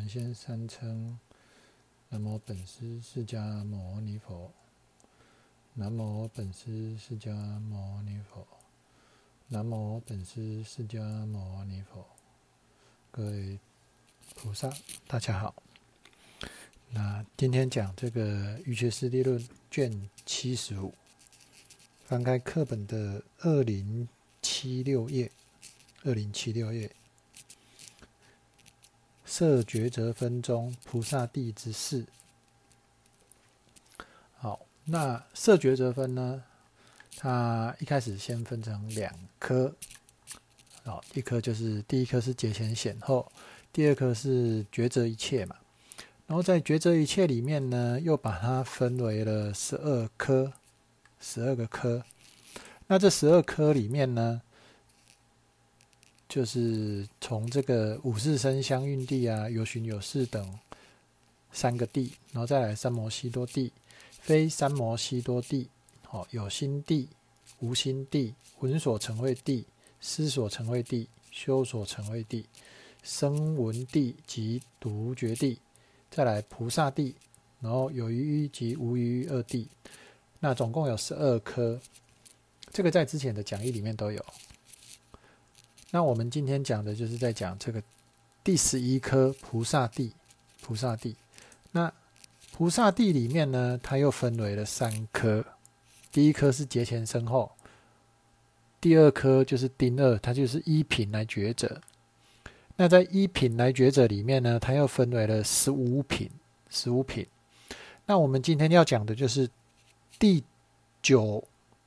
们先三称南无本师释迦牟尼佛，南无本师释迦牟尼佛，南无本师释迦牟尼佛。各位菩萨，大家好。那今天讲这个《瑜伽师地论》卷75，翻开课本的2076页，摄觉则分中菩萨地之事。好，那摄觉则分呢，它一开始先分成两科。一科就是第一科是节前显后，第二科是觉则一切嘛。然后在觉则一切里面呢，又把它分为了12科，12个科。那这12科里面呢，就是从这个五识身相应地啊、有寻有识等3个地，然后再来三摩悉多地、非三摩悉多地、有心地、无心地、闻所成慧地、思所成慧地、修所成慧地、声闻地及独觉地，再来菩萨地，然后有余欲及无余欲2地。那总共有12科，这个在之前的讲义里面都有。那我们今天讲的就是在讲这个第11科菩萨地。那菩萨地里面呢，它又分为了3科。第一科是节前身后，第二科就是丁二，它就是依品来抉择。那在依品来抉择里面呢，它又分为了15品。那我们今天要讲的就是第九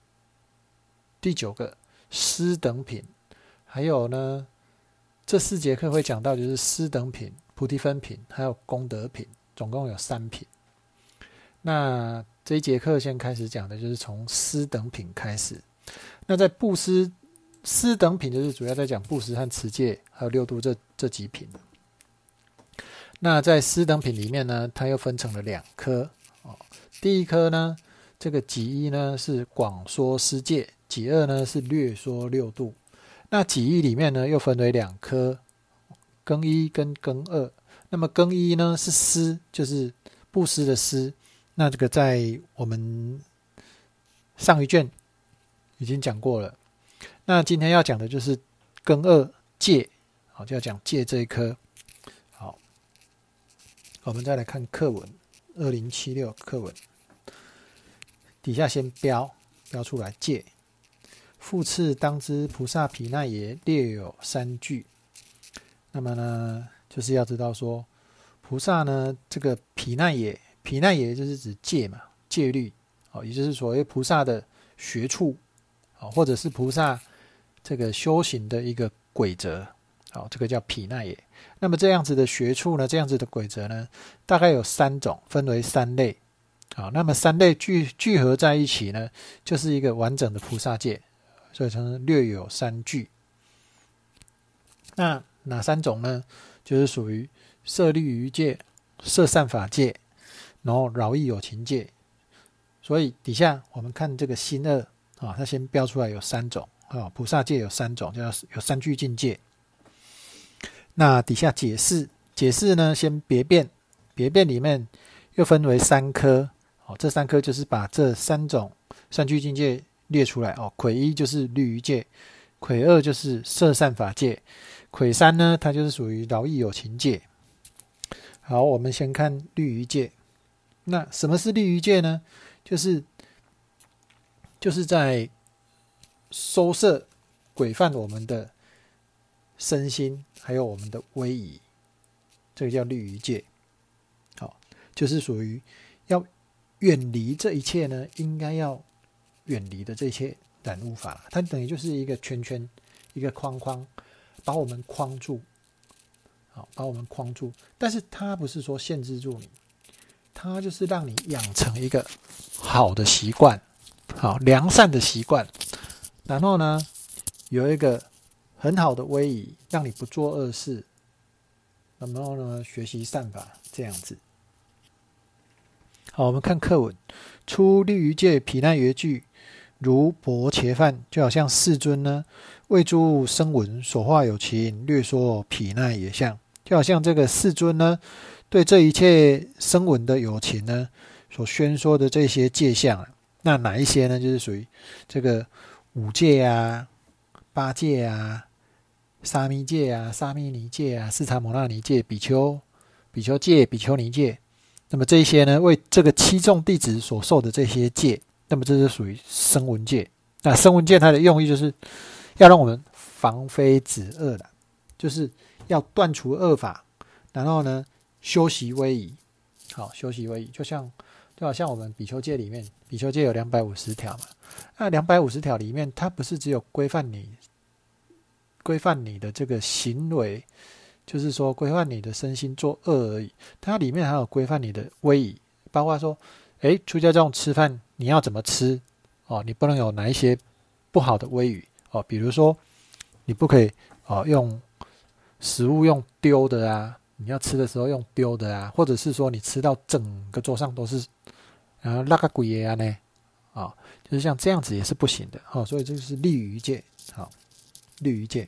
个思等品，还有呢，这4节课会讲到就是思等品、菩提分品，还有功德品，总共有3品。那这一节课先开始讲的就是从思等品开始。那在布施思等品，就是主要在讲布施和持戒还有6度这几品。那在思等品里面呢，它又分成了2科。第一科呢，这个己一呢是广说施戒，己二呢是略说6度。那己一里面呢又分为2科，庚一跟庚二。那么庚一呢是施，就是布施的施。那这个在我们上一卷已经讲过了。那今天要讲的就是庚二戒，就要讲戒这一科。好，我们再来看课文2076课文，底下先标出来戒。复次当知菩萨毗奈耶略有3句。那么呢，就是要知道说，菩萨呢这个毗奈耶就是指戒嘛，戒律，也就是所谓菩萨的学处，或者是菩萨这个修行的一个轨则，这个叫毗奈耶。那么这样子的学处呢，这样子的轨则呢，大概有3种，分为3类。那么3类聚合在一起呢，就是一个完整的菩萨戒，所以称略有3句。那哪3种呢？就是属于摄律仪戒、摄善法戒，然后饶益有情戒。所以底下我们看这个心二，它先标出来有3种，菩萨戒有3种，叫有3句境界。那底下解释呢，先别辩里面又分为3科，这3科就是把这3种3句境界列出来。魁一就是律仪戒，魁二就是摄善法戒，魁三呢，它就是属于饶益有情戒。好，我们先看律仪戒。那什么是律仪戒呢？就是在收摄规范我们的身心，还有我们的威仪，这个叫律仪戒。好，就是属于要远离这一切呢，应该要远离的这些染污法。它等于就是一个圈圈，一个框框，把我们框住。但是它不是说限制住你，它就是让你养成一个好的习惯，良善的习惯，然后呢，有一个很好的威仪，让你不做恶事，然后呢，学习善法，这样子。好，我们看课文。出律仪戒毗奈耶句，如薄伽梵，就好像世尊呢，为诸声闻所化有情，略说毗奈耶相。 就好像这个世尊呢，对这一切声闻的有情呢，所宣说的这些戒相啊，那哪一些呢？就是属于这个五戒啊、八戒啊、沙弥戒啊、沙弥尼戒啊、释迦牟那尼戒、比丘戒、比丘尼戒。那么这一些呢，为这个七众弟子所受的这些戒，那么这是属于声闻戒。那声闻戒它的用意就是要让我们防非止恶的，就是要断除恶法，然后呢修习威仪。好，修习威仪就好像我们比丘戒里面，比丘戒有250条嘛，那250条里面，它不是只有规范你的这个行为，就是说规范你的身心做恶而已，它里面还有规范你的威仪，包括说，出家众吃饭你要怎么吃哦，你不能有哪一些不好的威仪哦，比如说你不可以用食物用丢的啊，你要吃的时候用丢的啊，或者是说你吃到整个桌上都是那个鬼爷啊呢就是像这样子也是不行的所以这就是利于戒。好，利于戒。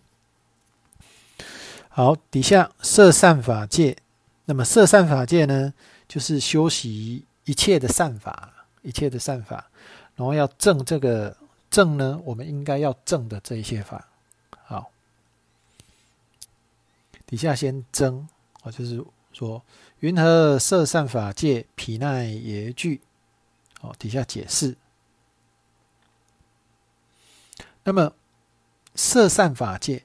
好，底下摄善法戒。那么摄善法戒呢，就是修习一切的善法，然后要证这个证呢，我们应该要证的这一些法。好，底下先征就是说云何摄善法戒，毗奈耶具。底下解释。那么摄善法戒，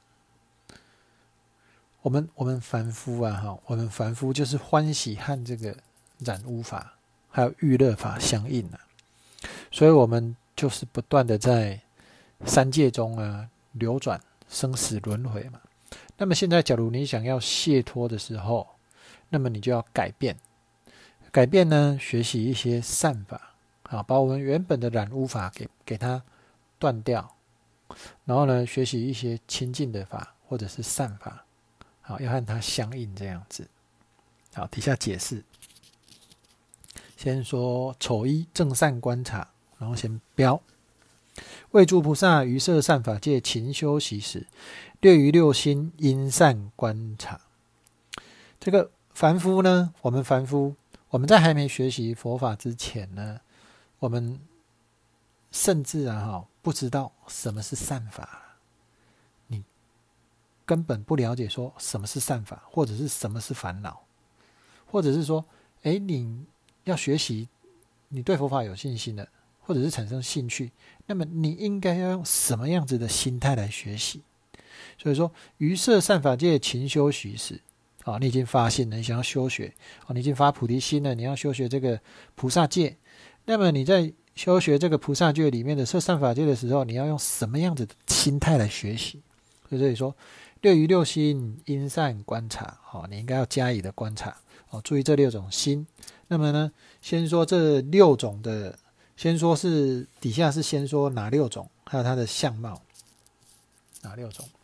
我们凡夫我们凡夫就是欢喜和这个染污法还有欲乐法相应所以我们就是不断的在三界中流转生死轮回嘛。那么现在假如你想要解脱的时候，那么你就要改变呢，学习一些善法把我们原本的染污法给它断掉，然后呢学习一些清净的法或者是善法，好，要和它相应这样子。好，底下解释。先说丑一正善观察，然后先标。为诸菩萨于摄善法界勤修习时，略于六心因善观察。这个凡夫呢，我们在还没学习佛法之前呢，我们甚至不知道什么是善法，你根本不了解说什么是善法，或者是什么是烦恼，或者是说你要学习，你对佛法有信心的，或者是产生兴趣，那么你应该要用什么样子的心态来学习。所以说于摄善法界勤修习时，你已经发心了，你想要修学，你已经发菩提心了，你要修学这个菩萨戒，那么你在修学这个菩萨戒里面的摄善法界的时候，你要用什么样子的心态来学习。所以这里说略于六心因善观察，你应该要加以的观察，注意这6种心。那么呢，先说这6种的，先说是底下是先说哪6种，还有它的相貌，哪6种。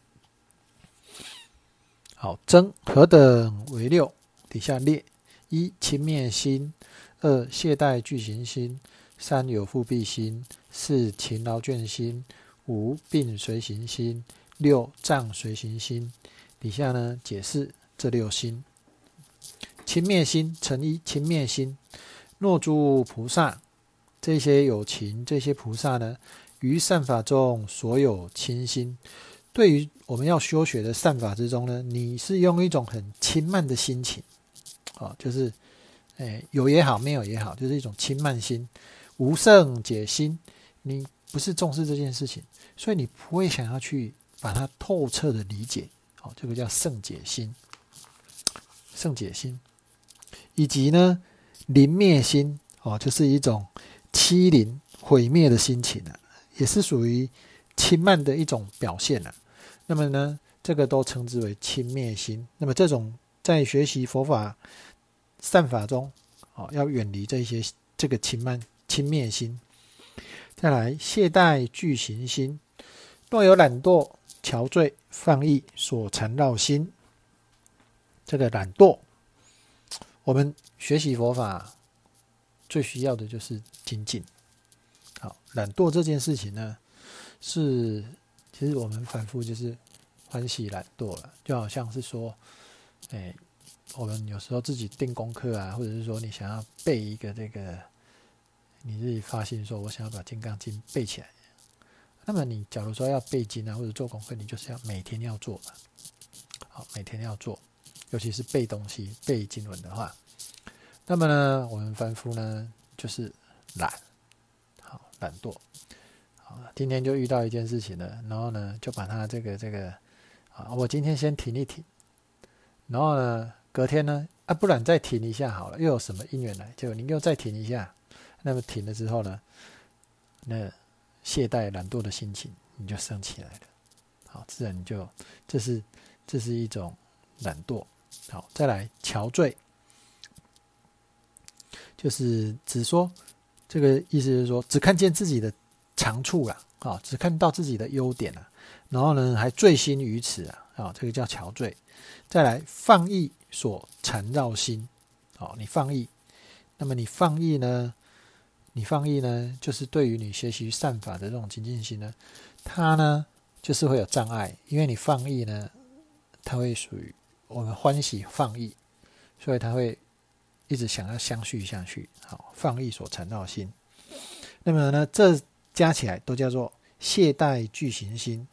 好，征何等为6？底下列：1. 轻蔑心； 2. 懈怠具行心； 3. 有覆蔽心； 4. 勤劳倦心； 5. 病随行心； 6. 障随行心。底下呢解释这6心。轻蔑心，乘一，轻蔑心。若诸菩萨，这些有情，这些菩萨呢，于善法中所有轻心。对于我们要修学的善法之中呢，你是用一种很轻慢的心情，就是有也好，没有也好，就是一种轻慢心，无胜解心。你不是重视这件事情，所以你不会想要去把它透彻的理解，这个叫胜解心。胜解心，以及呢临灭心，就是一种欺凌毁灭的心情也是属于轻慢的一种表现那么呢，这个都称之为轻蔑心。那么这种在学习佛法善法中，要远离这个轻蔑心。再来，懈怠具行心。若有懒惰、憔悴、放逸所缠绕心。这个懒惰，我们学习佛法最需要的就是精进。好，懒惰这件事情呢，其实我们凡夫就是欢喜懒惰了，就好像是说， 我们有时候自己定功课啊，或者是说你想要背一个这个，你自己发现说我想要把《金刚经》背起来，那么你假如说要背经啊，或者做功课，你就是要每天要做嘛。好，每天要做，尤其是背东西、背经文的话，那么呢，我们凡夫呢就是懒，好，懒惰。好，今天就遇到一件事情了，然后呢，就把它这个，我今天先停一停，然后呢，隔天呢，不然再停一下好了，又有什么因缘来，结果你又再停一下，那么停了之后呢，那懈怠懒惰的心情你就升起来了，好，自然你就这是一种懒惰。好，再来憔悴，就是只说这个意思就是说，只看见自己的长处啦，只看到自己的优点啦，然后呢还醉心于此啊，这个叫憔悴。再来放逸所缠绕心，你放逸，那么你放逸呢，就是对于你学习善法的这种精进心呢，它呢就是会有障碍，因为你放逸呢，它会属于我们欢喜放逸，所以它会一直想要相续下去。好，放逸所缠绕心，那么呢，这加起来都叫做懈怠具行心。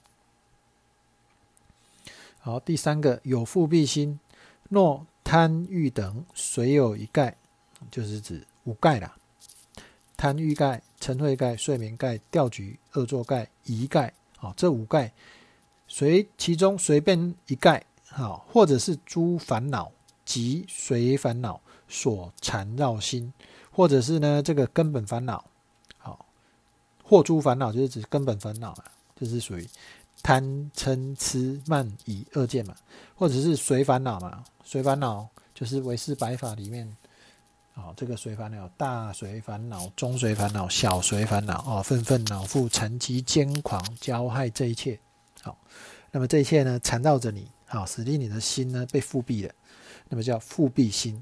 好，第三个有覆蔽心，若贪欲等随有一盖，就是指五盖啦，贪欲盖、嗔恚盖、睡眠盖、调局、恶作盖、疑盖，这五盖其中随便一盖，或者是诸烦恼及随烦恼所缠绕心，或者是呢这个根本烦恼，或诸烦恼就是指根本烦恼，就是属于贪嗔痴慢疑二见嘛，或者是随烦恼嘛，随烦恼就是唯识百法里面，这个随烦恼，大随烦恼、中随烦恼、小随烦恼，愤愤恼覆、残疾癫狂、骄害，这一切，那么这一切呢缠绕着你，使令你的心呢被覆蔽了，那么叫覆蔽心。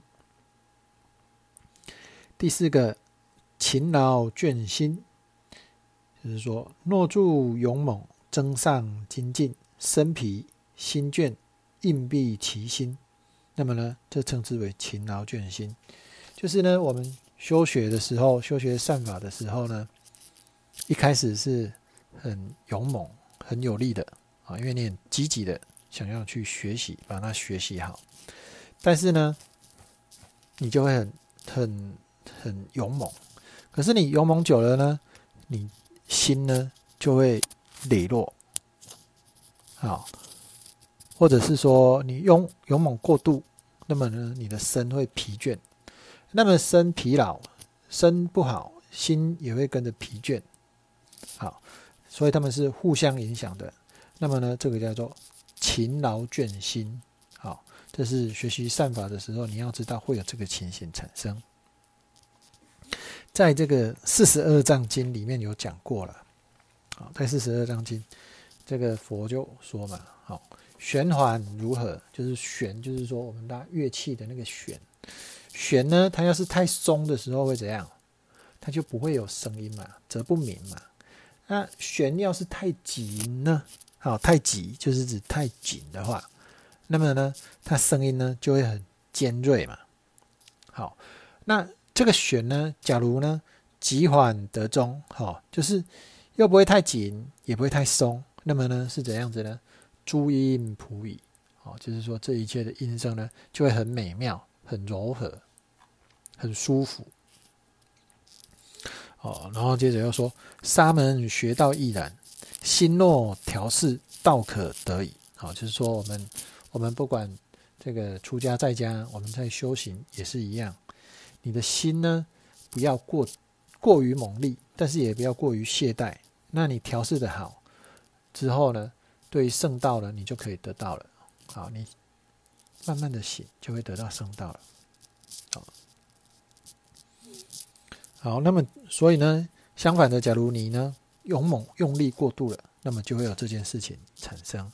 第四个勤劳倦心，就是说若助勇猛，增上精进，身疲心倦，硬蔽其心，那么呢这称之为勤劳倦心。就是呢我们修学的时候，修学善法的时候呢，一开始是很勇猛很有力的，因为你很积极的想要去学习，把它学习好，但是呢你就会很勇猛，可是你勇猛久了呢，你心呢就会磊落，或者是说你勇猛过度，那么呢你的身会疲倦，那么身疲劳，身不好，心也会跟着疲倦，所以他们是互相影响的。那么呢这个叫做勤劳倦心，这是学习善法的时候你要知道会有这个情形产生。在这个42章经里面有讲过了，在42章经这个佛就说嘛，弦缓如何，就是弦就是说我们拉乐器的那个弦，弦呢它要是太松的时候会怎样，它就不会有声音嘛，则不明嘛。那弦要是太紧呢，太急就是指太紧的话，那么呢它声音呢就会很尖锐嘛。好，那这个弦呢，假如呢急缓得中，就是又不会太紧，也不会太松，那么呢是怎样子呢？诸音普矣，就是说这一切的音声呢就会很美妙、很柔和、很舒服。然后接着又说，沙门学道亦然，心若调适，道可得矣。就是说我们不管这个出家在家，我们在修行也是一样。你的心呢，不要过于猛烈，但是也不要过于懈怠。那你调适的好之后呢，对于圣道呢，你就可以得到了。你慢慢的行，就会得到圣道了。好，那么所以呢，相反的，假如你呢勇猛用力过度了，那么就会有这件事情产生。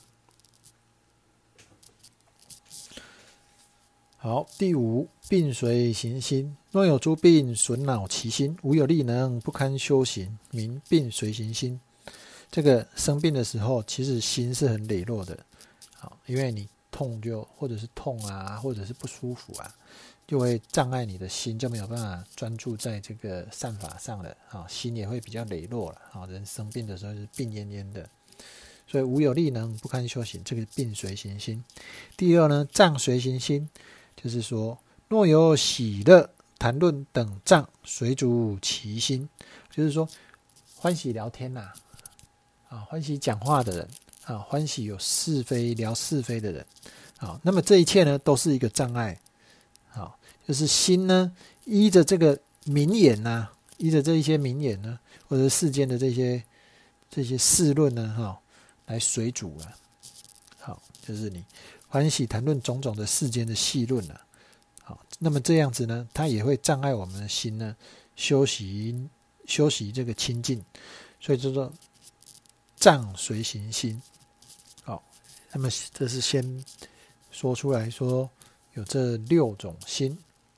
好，第五，病随行心。若有诸病损恼其心，无有力能不堪修行，名病随行心。这个生病的时候，其实心是很磊落的，因为你或者是痛啊，或者是不舒服啊，就会障碍你的心，就没有办法专注在这个善法上了啊，心也会比较羸弱了啊。人生病的时候就是病恹恹的，所以无有力能，不堪修行，这个病随行心。第二呢，障随行心，就是说若有喜乐、谈论等障随逐其心，就是说欢喜聊天呐，欢喜讲话的人啊，欢喜有是非聊是非的人，好，那么这一切呢都是一个障碍，好，就是心呢依着这个名言呐，依着这一些名言呢，或者世间的这些事论呢，来随主了，好，就是你欢喜谈论种种的世间的戏论了，好，那么这样子呢，它也会障碍我们的心呢修习这个清净，所以叫做障随行心。好，那么这是先说出来说有这6种心。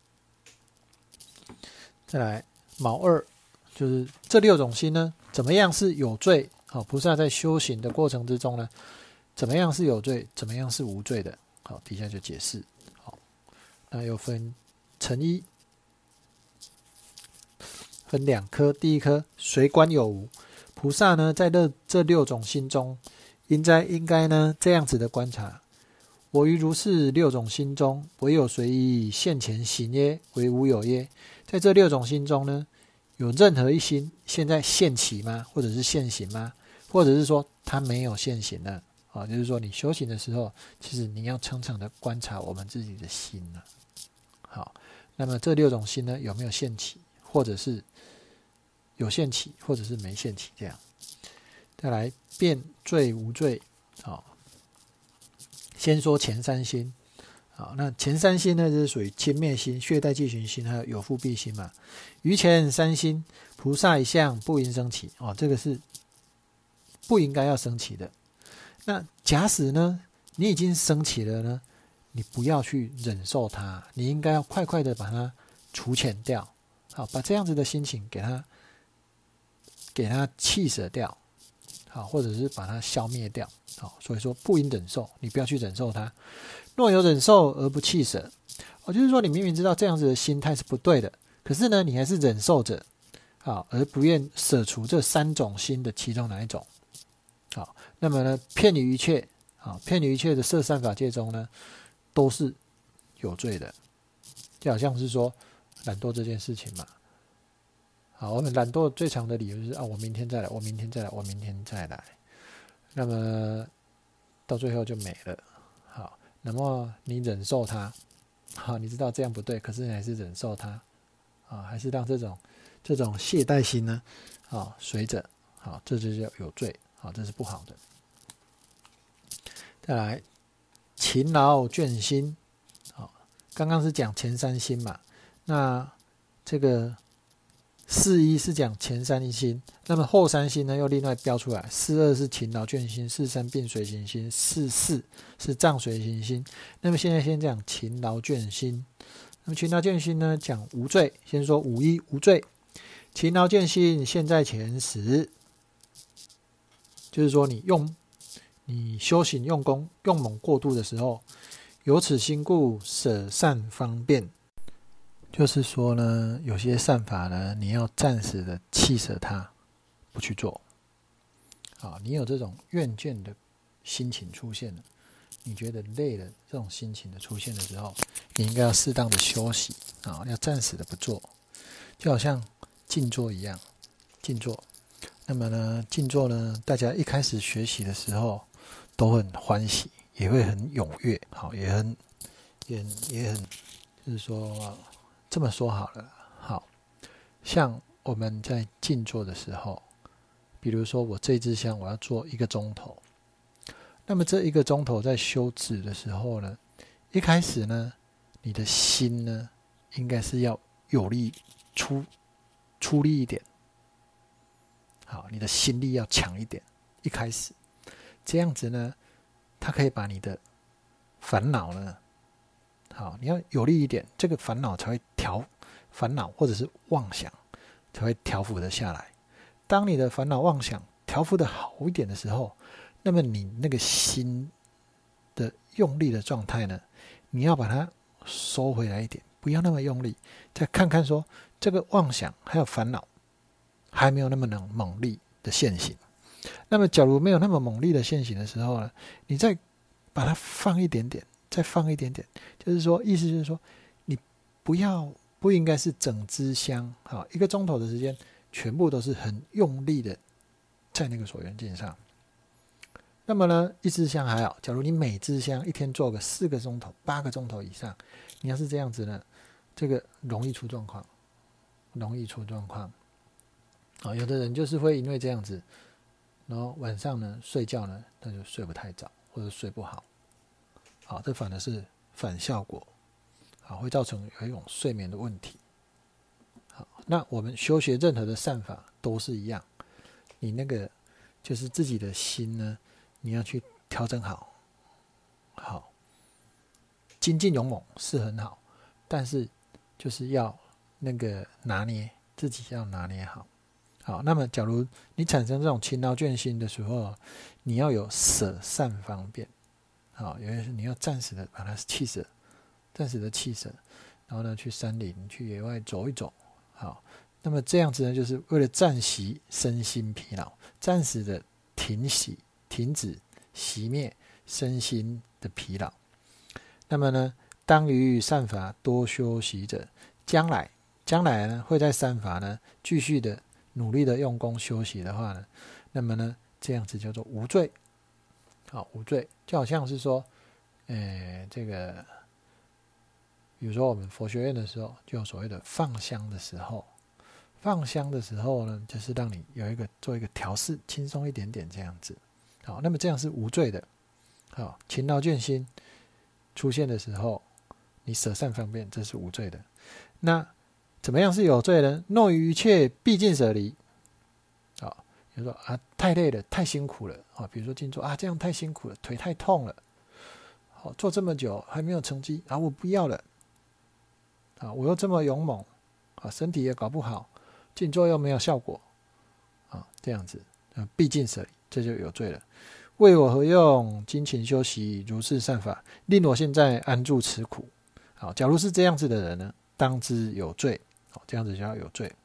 再来卯二，就是这6种心呢，怎么样是有罪？好，菩萨在修行的过程之中呢，怎么样是有罪，怎么样是无罪的？好，底下就解释。好，那又分成一，分2科。第一科随观有无。菩萨呢，在这6种心中，应该呢这样子的观察：我于如是6种心中，唯有随意现前行耶？为无有耶？在这6种心中呢，有任何一心现在现起吗？或者是现行吗？或者是说它没有现行呢？就是说你修行的时候，其实你要常常的观察我们自己的心呢。好，那么这6种心呢，有没有现起，或者是有现起，或者是没现起，这样。再来辩罪无罪。好，先说前3心。好，那前3心呢，就是属于轻灭心、血带俱寻心，还有有覆蔽心嘛。于前3心，菩萨一向不应生起。这个是不应该要生起的。那假使呢，你已经生起了呢，你不要去忍受它，你应该要快快的把它除遣掉。好，把这样子的心情给它弃舍掉，好，或者是把它消灭掉。好，所以说不应忍受，你不要去忍受它。若有忍受而不弃舍，就是说你明明知道这样子的心态是不对的，可是呢，你还是忍受着，好，而不愿舍除这3种心的其中哪一种。好，那么呢，骗你一切，好，骗你一切的摄善法界中呢，都是有罪的。就好像是说懒惰这件事情嘛。好，我们懒惰最常的理由就是我明天再来，我明天再来，我明天再来。那么到最后就没了。好，那么你忍受它，好，你知道这样不对，可是你还是忍受它，还是让这种懈怠心呢，随着，好，这就叫有罪，好，这是不好的。再来，勤劳倦心，好，刚刚是讲前3心嘛，那这个4-1是讲前3心，那么后3心呢又另外标出来，4-2是勤劳倦心，4-3病随行心，4-4是障随行心。那么现在先讲勤劳倦心。那么勤劳倦心呢，讲无罪，先说5-1无罪。勤劳倦心现在前时，就是说你修行用功用猛过度的时候，有此心故，舍善方便。就是说呢，有些善法呢，你要暂时的弃舍它，不去做。你有这种厌倦的心情出现了，你觉得累了，这种心情的出现的时候，你应该要适当的休息，要暂时的不做，就好像静坐一样，静坐。那么呢，静坐呢，大家一开始学习的时候都很欢喜，也会很踊跃，好，也很，就是说。这么说好了，好像我们在静坐的时候，比如说我这支香我要做1个钟头，那么这1个钟头在修止的时候呢，一开始呢，你的心呢，应该是要有力出力一点，好，你的心力要强一点，一开始这样子呢，它可以把你的烦恼呢。好，你要有力一点，这个烦恼才会烦恼或者是妄想才会调伏的下来。当你的烦恼妄想调伏的好一点的时候，那么你那个心的用力的状态呢，你要把它收回来一点，不要那么用力，再看看说这个妄想还有烦恼还没有那么猛力的现行。那么假如没有那么猛力的现行的时候呢，你再把它放一点点，再放一点点，就是说意思就是说你不应该是整支香1个钟头的时间全部都是很用力的在那个所缘境上。那么呢，一支香还好，假如你每支香一天做个4个钟头、8个钟头以上，你要是这样子呢，这个容易出状况，有的人就是会因为这样子，然后晚上呢睡觉呢，他就睡不太早或者睡不好，这反而是反效果，会造成有一种睡眠的问题。那我们修学任何的善法都是一样，你那个就是自己的心呢，你要去调整好，精进勇猛是很好，但是就是要那个拿捏，自己要拿捏好。那么假如你产生这种勤劳倦心的时候，你要有舍善方便，有些是你要暂时的把它弃舍，然后呢去山林去野外走一走，那么这样子呢，就是为了暂息身心疲劳，暂时的停止熄灭身心的疲劳。那么呢，当于善法多修习者，将来呢会在善法呢继续的努力的用功修习的话呢，那么呢这样子叫做无罪。无罪就好像是说，这个比如说我们佛学院的时候，就有所谓的放香的时候。放香的时候呢，就是让你做一个调试，轻松一点点这样子。那么这样是无罪的。勤劳倦心出现的时候，你舍善方便，这是无罪的。那怎么样是有罪呢？若于一切毕竟舍离。比如说太累了，太辛苦了。比如说静坐这样太辛苦了，腿太痛了。做这么久还没有成绩我不要了。我又这么勇猛，身体也搞不好。静坐又没有效果，这样子，毕竟舍离，这就有罪了。为我何用？精勤修习如是善法，令我现在安住此苦。假如是这样子的人呢，当知有罪。这样子就要有罪。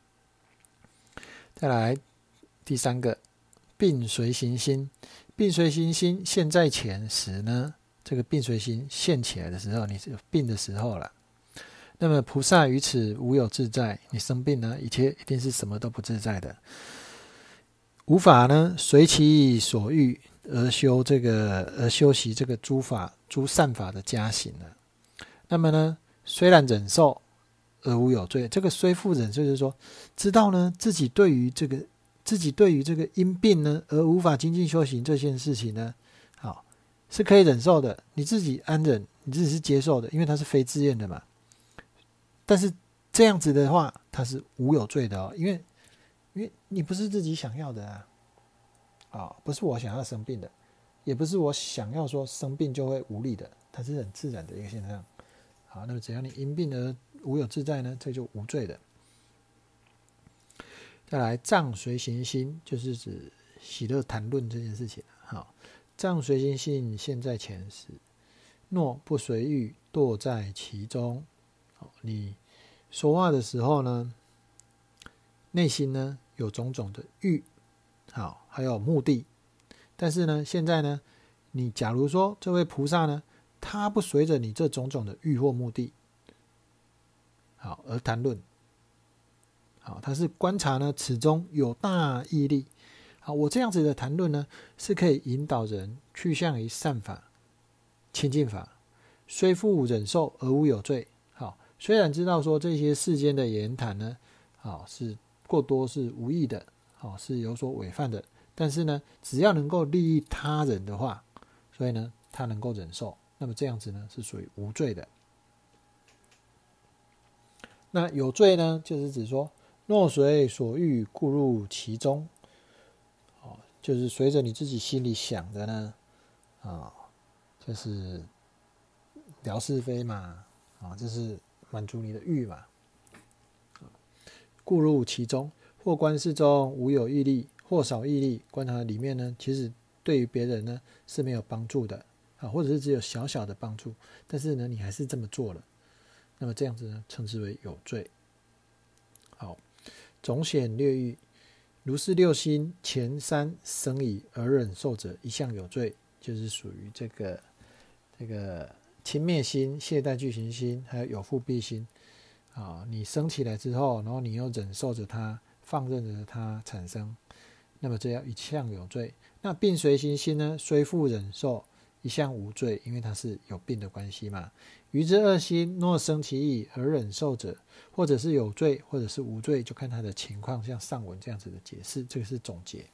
再来第3个，病随行心。病随行心现在前时呢，这个病随心现起来的时候，你是有病的时候了。那么菩萨于此无有自在，你生病呢，一定是什么都不自在的。无法呢随其所欲而修习这个诸善法的加行了。那么呢，虽然忍受而无有罪，这个虽复忍受就是说，知道呢自己对于这个因病呢而无法精进修行这件事情呢，是可以忍受的，你自己安忍，你自己是接受的，因为它是非自愿的嘛。但是这样子的话，它是无有罪的因为你不是自己想要的不是我想要生病的，也不是我想要说生病就会无力的，它是很自然的一个现象。那么只要你因病而无有自在呢，这就无罪的。再来藏随行心，就是指喜乐谈论这件事情。藏随行心现在前时，若不随欲堕在其中。你说话的时候呢，内心呢有种种的欲，还有目的。但是呢，现在呢，你假如说这位菩萨呢，他不随着你这种种的欲或目的，而谈论，他是观察呢，此中有大义力。我这样子的谈论呢，是可以引导人去向于善法、清净法，虽复忍受而无有罪。虽然知道说这些世间的言谈呢，是过多是无益的，是有所违犯的，但是呢，只要能够利益他人的话，所以呢，他能够忍受，那么这样子呢，是属于无罪的。那有罪呢，就是指说，若随所欲故入其中，就是随着你自己心里想的呢，就是聊是非嘛，就是满足你的欲嘛，故入其中，或观世中无有义力，或少义力，观察里面呢，其实对于别人呢是没有帮助的。 或者是只有小小的帮助，但是呢，你还是这么做了，那么这样子呢，称之为有罪。好，总显略狱，如是六心前三生矣而忍受者，一项有罪，就是属于这个轻蔑心、懈怠具行心，还有有覆蔽心。你生起来之后，然后你又忍受着它，放任着它产生，那么这要一项有罪。那病随行心呢，虽复忍受，一项无罪，因为它是有病的关系嘛。余之二心，若生其意而忍受者，或者是有罪，或者是无罪，就看它的情况，像上文这样子的解释，这个是总结。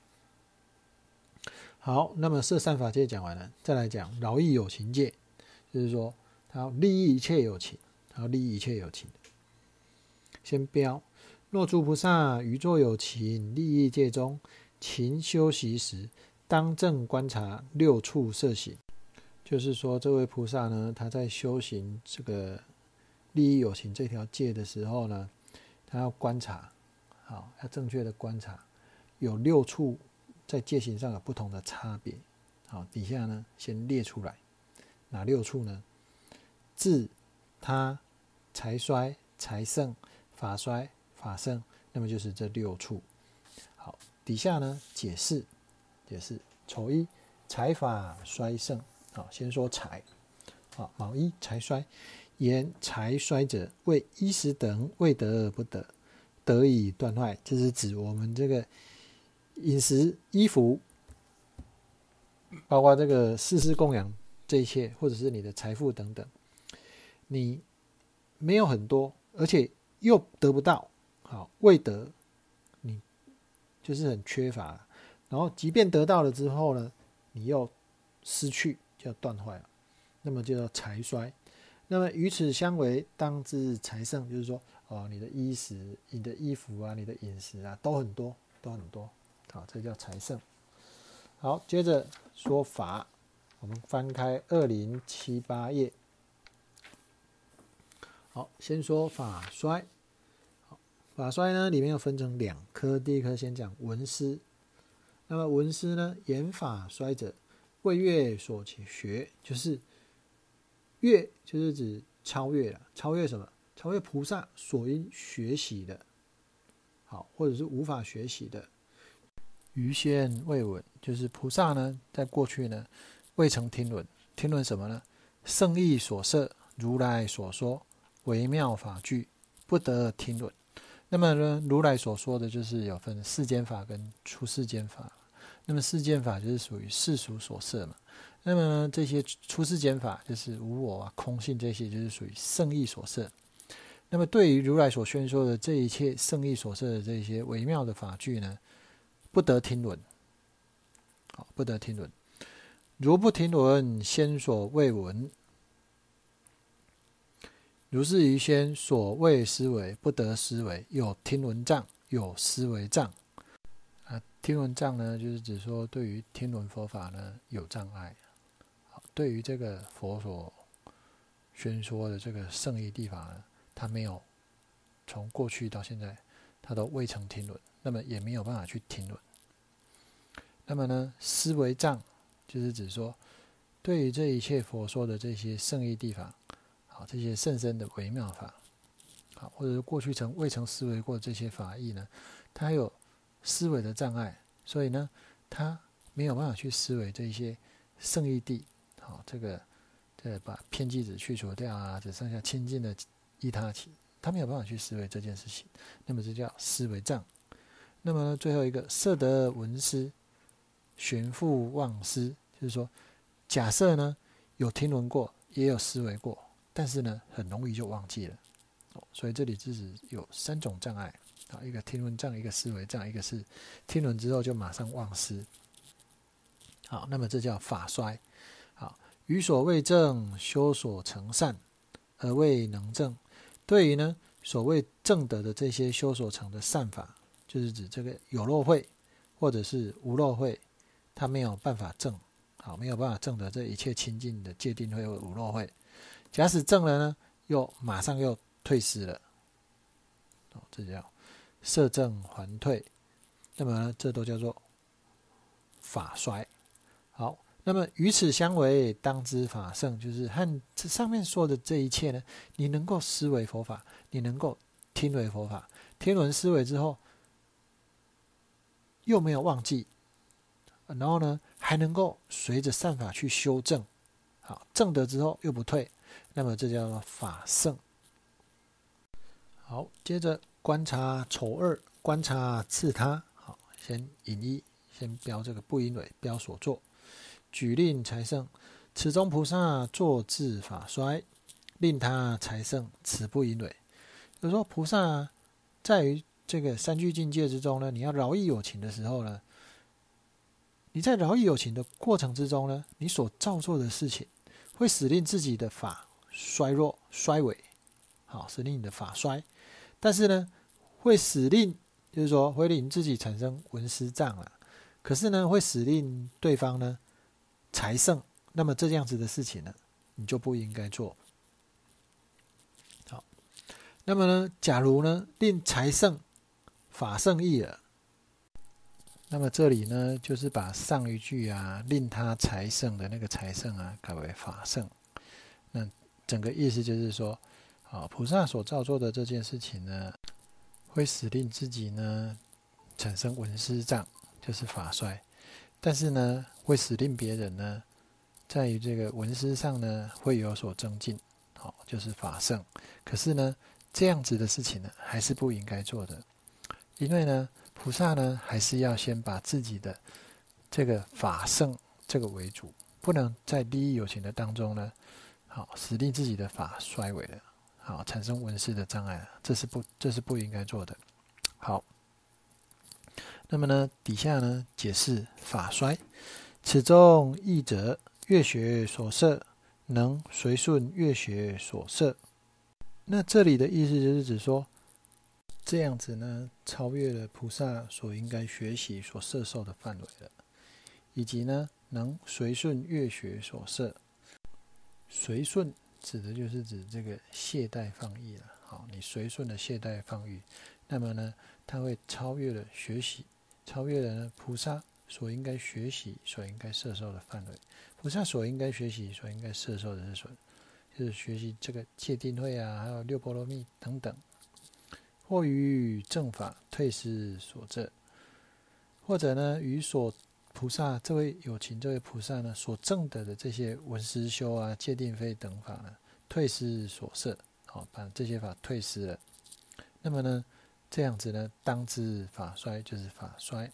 好，那么摄善法界讲完了，再来讲饶益有情界，就是说他要利益一切有情，他要利益一切有情。先标，若诸菩萨于作有情利益界中，勤修习时，当正观察六处摄行。就是说，这位菩萨呢，他在修行这个利益有情这条戒的时候呢，他要观察，要正确的观察，有六处在戒行上有不同的差别。底下呢先列出来，哪六处呢？自、他、财衰、财盛、法衰、法盛，那么就是这六处。好，底下呢解释丑一，财法衰盛。先说财。卯一，财衰，言财衰者，为衣食等未得而不得，得以断坏。这是指我们这个饮食、衣服，包括这个世事供养这一切，或者是你的财富等等，你没有很多，而且又得不到，未得，你就是很缺乏。然后即便得到了之后呢，你又失去，就断坏了，那么就叫财衰。那么与此相违，当知财盛，就是说，你的衣食、你的衣服啊、你的饮食啊，都很多，好，这叫财盛。好，接着说法，我们翻开2078页。好，先说法衰。法衰呢，里面又分成两科，第一科先讲闻思。那么闻思呢，言法衰者，为越所学，就是越就是指超越了，超越什么？超越菩萨所应学习的，好，或者是无法学习的。余先未闻，就是菩萨呢，在过去呢，未曾听闻。听闻什么呢？圣意所摄，如来所说，微妙法句，不得听闻。那么呢，如来所说的就是有分世间法跟出世间法。那么世间法就是属于世俗所摄嘛。那么呢，这些出世间法就是无我啊、空性这些，就是属于圣意所摄。那么对于如来所宣说的这一切圣意所摄的这些微妙的法句呢，不得听闻。好，不得听闻。如不听闻，先所未闻。如是于先所谓思维，不得思维，有听闻障，有思维障。听闻障呢，就是指说对于听闻佛法呢有障碍。对于这个佛所宣说的这个圣义地法呢，他没有从过去到现在，他都未曾听闻，那么也没有办法去听闻。那么呢，思维障就是指说，对于这一切佛说的这些圣义地法，这些甚深的微妙法，或者是过去未曾思维过这些法义呢，他有思维的障碍，所以呢，他没有办法去思维这一些圣义地，这个把偏激子去除掉啊，只剩下清净的依他起，他没有办法去思维这件事情，那么这叫思维障。那么最后一个摄得闻思，旋复忘思，就是说，假设呢有听闻过，也有思维过，但是呢很容易就忘记了，所以这里只是有三种障碍。一个听闻障，一个思维障，一个是听闻之后就马上忘失。好，那么这叫法衰。好，于所谓正，修所成善，而未能正。对于呢所谓正德的这些修所成的善法，就是指这个有漏慧或者是无漏慧，他没有办法正，没有办法正得这一切清净的戒定慧或无漏慧。假使正了呢，马上又退失了。这叫摄正还退，那么呢，这都叫做法衰。好， 那么与此相违，当知法圣，就是和这上面说的这一切呢，你能够思维佛法，你能够听为佛法，听闻思维之后，又没有忘记，然后呢，还能够随着善法去修正，好，正得之后又不退，那么这叫做法圣。好，接着观察丑二，观察次他。好，先引一，先标这个不因为，标所作。举令财圣，此中菩萨作智法衰，令他财圣，此不因为。就是说，菩萨在于这个三具境界之中呢，你要饶益有情的时候呢，你在饶益有情的过程之中呢，你所造作的事情，会使令自己的法衰弱、衰微，好，使令你的法衰。但是呢，会使令，就是说会令自己产生闻思障了。可是呢，会使令对方呢财圣，那么这样子的事情呢，你就不应该做。好，那么呢，假如呢令财圣法圣益了，那么这里呢就是把上一句啊令他财圣的那个财圣啊改为法圣。那整个意思就是说，菩萨所造作的这件事情呢，会使令自己呢产生闻思障，就是法衰。但是呢，会使令别人呢，在于这个闻思上呢，会有所增进，好，就是法圣。可是呢，这样子的事情呢，还是不应该做的，因为呢，菩萨呢，还是要先把自己的这个法圣这个为主，不能在利益有情的当中呢，好，使令自己的法衰微了，好，产生闻思的障碍了，这是不应该做的。好。那么呢，底下呢解释法衰，此中义者，乐学所摄，能随顺乐学所摄。那这里的意思就是指说，这样子呢，超越了菩萨所应该学习所摄受的范围了，以及呢，能随顺乐学所摄。随顺指的就是指这个懈怠放逸了。好，你随顺的懈怠放逸，那么呢，它会超越了学习。超越了呢菩萨所应该学习、所应该摄受的范围。菩萨所应该学习、所应该摄受的是什么？就是学习这个戒定慧啊，还有六波罗蜜等等。或于正法退失所证，或者呢，与所菩萨这位有情这位菩萨呢所证得的这些闻思修啊、戒定慧等法呢，退失所摄，好，把这些法退失了。那么呢？这样子呢，当知法衰，就是法衰。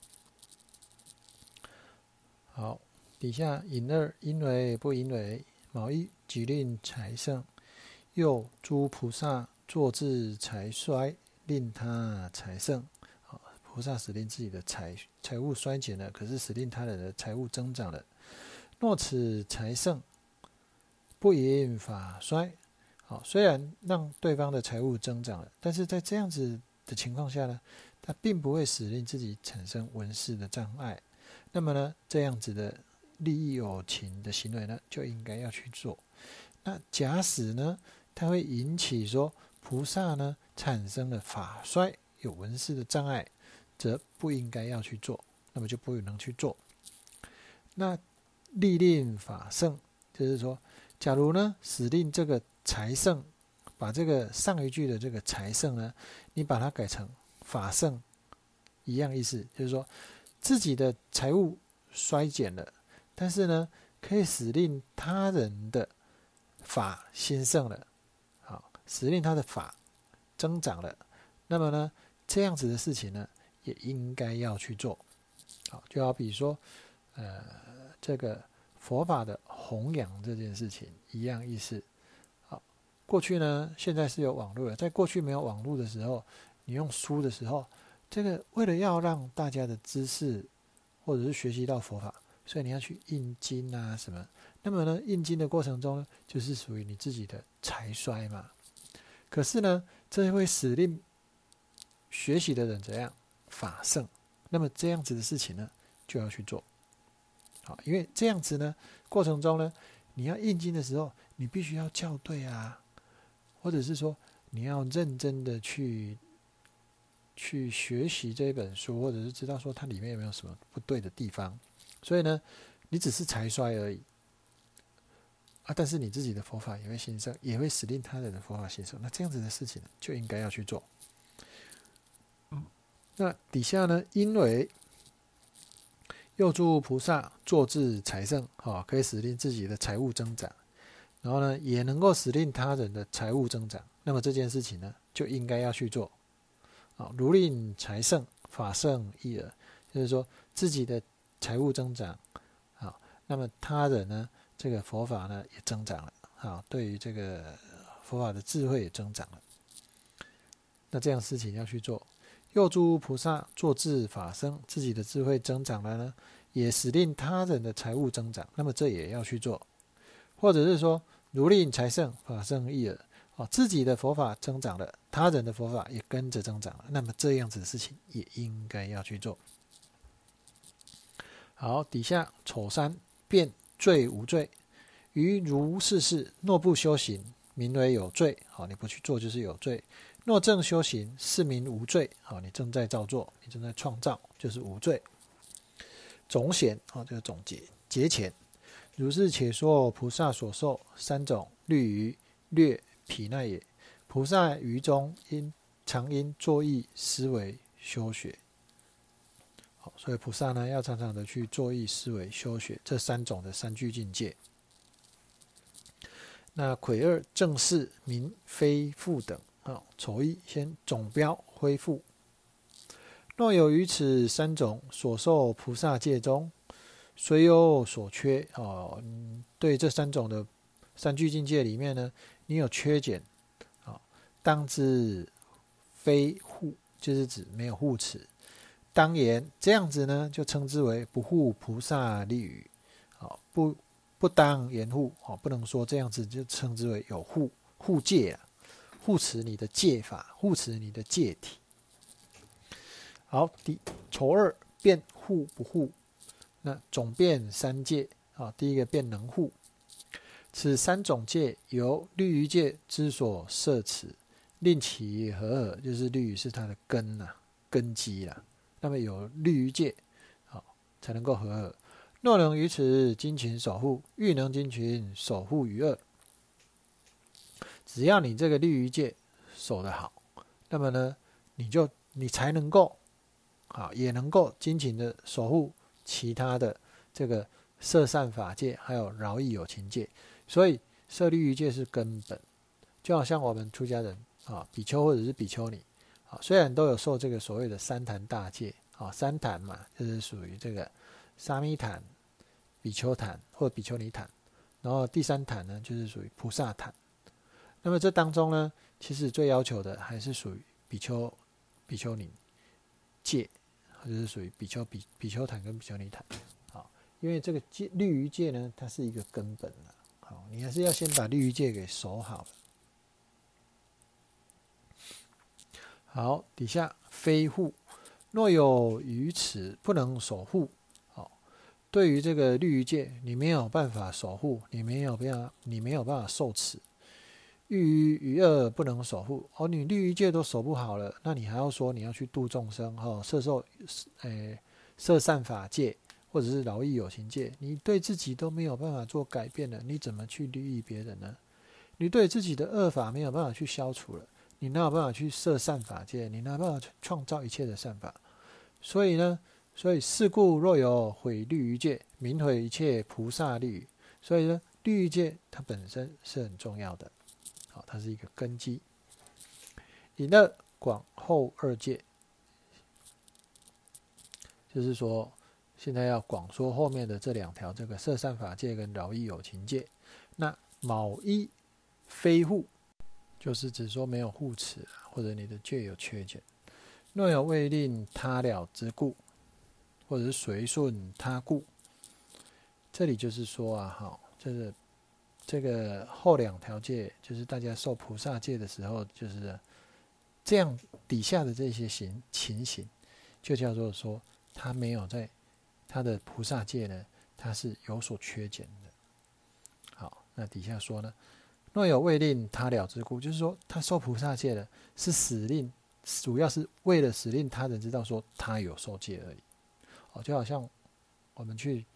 好，底下引二，因为不因为，卯一举令财圣，又诸菩萨作智财衰，令他财盛。好，菩萨使令自己的财物衰减了，可是使令他人的财物增长了。若此财盛，不因法衰。好，虽然让对方的财物增长了，但是在这样子的情况下呢，它并不会使令自己产生闻思的障碍。那么呢，这样子的利益有情的行为呢，就应该要去做。那假使呢，它会引起说菩萨呢产生了法衰、有闻思的障碍，则不应该要去做，那么就不能去做。那利令法圣，就是说，假如呢使令这个财圣，把这个上一句的这个财圣呢，你把它改成法圣，一样意思，就是说自己的财物衰减了，但是呢，可以使令他人的法兴盛了，好，使令他的法增长了。那么呢，这样子的事情呢，也应该要去做。好，就好比说，这个佛法的弘扬这件事情一样意思。过去呢，现在是有网络的，在过去没有网络的时候，你用书的时候，这个为了要让大家的知识或者是学习到佛法，所以你要去印经啊什么。那么呢，印经的过程中呢，就是属于你自己的财衰嘛。可是呢，这会使令学习的人怎样法盛。那么这样子的事情呢，就要去做。好，因为这样子呢，过程中呢，你要印经的时候，你必须要校对啊。或者是说你要认真的去学习这本书，或者是知道说它里面有没有什么不对的地方。所以呢， 你只是财衰而已啊，但是你自己的佛法也会兴盛，也会使令他人的佛法兴盛。那这样子的事情就应该要去做。那底下呢，因为佑助菩萨坐至财盛，可以使令自己的财物增长，然后呢，也能够使令他人的财物增长。那么这件事情呢，就应该要去做。如令财盛，法盛益耳，就是说自己的财物增长，那么他人呢，这个佛法呢也增长了，对于这个佛法的智慧也增长了。那这样事情要去做。佑助菩萨坐至法生，自己的智慧增长了呢，也使令他人的财物增长，那么这也要去做。或者是说，如令财盛，法盛益耳，自己的佛法增长了，他人的佛法也跟着增长了，那么这样子的事情也应该要去做。好，底下丑三，辩罪无罪，于如是事，若不修行，名为有罪。你不去做就是有罪。若正修行，是名无罪。你正在造作，你正在创造，就是无罪。总显，这个总结节前，如是且说菩萨所受三种律仪略毗那也。菩萨于中常因作意思维修学。所以菩萨呢，要常常的去作意思维修学这三种的三具境界。那癸二正事名非复等。丑一先总标恢复。若有于此三种所受菩萨戒中，虽有所缺，对这三种的三具境界里面呢，你有缺减，当知非护，就是指没有护持。当言这样子呢，就称之为不护菩萨律语，不当言护，不能说这样子就称之为有护戒啊。护持你的戒法，护持你的戒体。好，丑二辩护不护。那总辩三戒，第一个辩能护。此三种戒由律仪戒之所摄持，令其和合，就是律仪是它的根基啦。那么有律仪戒，才能够和合。若能于此精勤守护，欲能精勤守护于二。只要你这个律仪戒守得好，那么呢，你才能够也能够精勤的守护其他的这个摄善法戒，还有饶益有情戒。所以摄律仪戒是根本，就好像我们出家人比丘或者是比丘尼，虽然都有受这个所谓的三坛大戒，三坛嘛，就是属于这个沙弥坛、比丘坛或比丘尼坛，然后第三坛呢，就是属于菩萨坛。那么这当中呢，其实最要求的还是属于比丘尼戒，就是属于比丘坛跟比丘尼坛。因为这个律仪戒呢，它是一个根本你还是要先把律仪戒给守好了。好，底下非护，若有于此不能守护，对于这个律仪戒，你没有办法守护，你没有办法受持。欲于二不能守护，你律仪戒都守不好了，那你还要说你要去度众生，摄善法戒或者是饶益有情戒，你对自己都没有办法做改变了，你怎么去利益别人呢？你对自己的恶法没有办法去消除了，你哪有办法去摄善法戒？你哪有办法去创造一切的善法？所以是故若有毁律仪戒，名毁一切菩萨律仪。所以呢，律仪戒它本身是很重要的。它是一个根基。以二广后二戒，就是说，现在要广说后面的这两条，这个摄善法戒跟饶益有情戒。那卯一非护，就是指说没有护持，或者你的戒有缺减。若有未令他了之故，或者是随顺他故，这里就是说这个后两条戒，就是大家受菩萨戒的时候，就是这样底下的这些情形，就叫做说他没有在他的菩萨戒呢，他是有所缺减的。好，那底下说呢，若有未令他了之故，就是说他受菩萨戒的是主要是为了使令他人知道说他有受戒而已。就好像我们去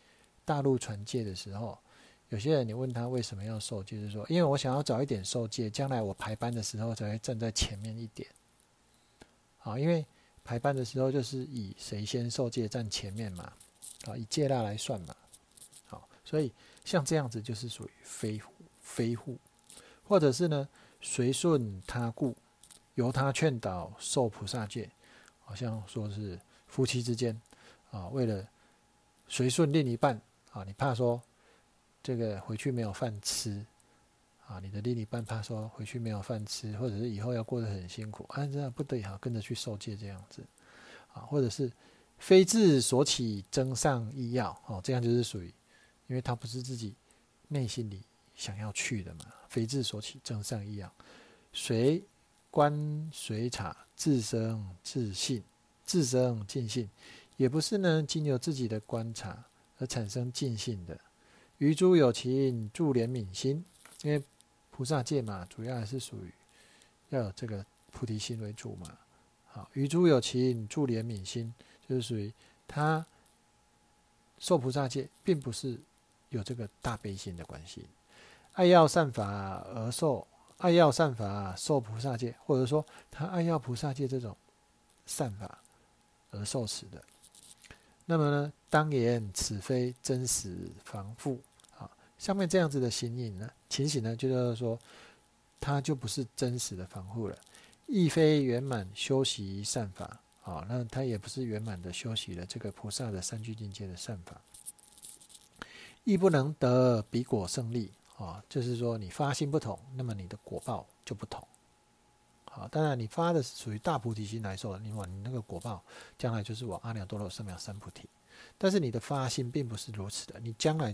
大陆传戒的时候，有些人你问他为什么要受戒，就是说因为我想要早一点受戒，将来我排班的时候才会站在前面一点。好，因为排班的时候就是以谁先受戒站前面嘛，好，以戒腊来算嘛。好，所以像这样子就是属于非护，或者是呢随顺他故，由他劝导受菩萨戒，好像说是夫妻之间啊，为了随顺另一半啊，你怕说这个回去没有饭吃啊，你的另一半怕说回去没有饭吃，或者是以后要过得很辛苦，啊，这样不得已跟着去受戒这样子啊，或者是非自所起增上意要哦，这样就是属于，因为他不是自己内心里想要去的嘛，非自所起增上意要，随观随察，自生自信，自生尽信，也不是呢经由自己的观察而产生尽信的。于诸有情助怜悯心，因为菩萨戒嘛，主要还是属于要有这个菩提心为主嘛。好，于诸有情助怜悯心，就是属于他受菩萨戒，并不是有这个大悲心的关系。爱要善法而受，爱要善法受菩萨戒，或者说他爱要菩萨戒这种善法而受持的。那么呢，当言此非真实防护。上面这样子的情形呢，就叫做说，它就不是真实的防护了，亦非圆满修习善法啊，那它也不是圆满的修习了这个菩萨的三具境界的善法，亦不能得彼果胜利啊，就是说你发心不同，那么你的果报就不同。好，当然你发的是属于大菩提心来受的，你那个果报将来就是往阿耨多罗三藐三菩提，但是你的发心并不是如此的，你将来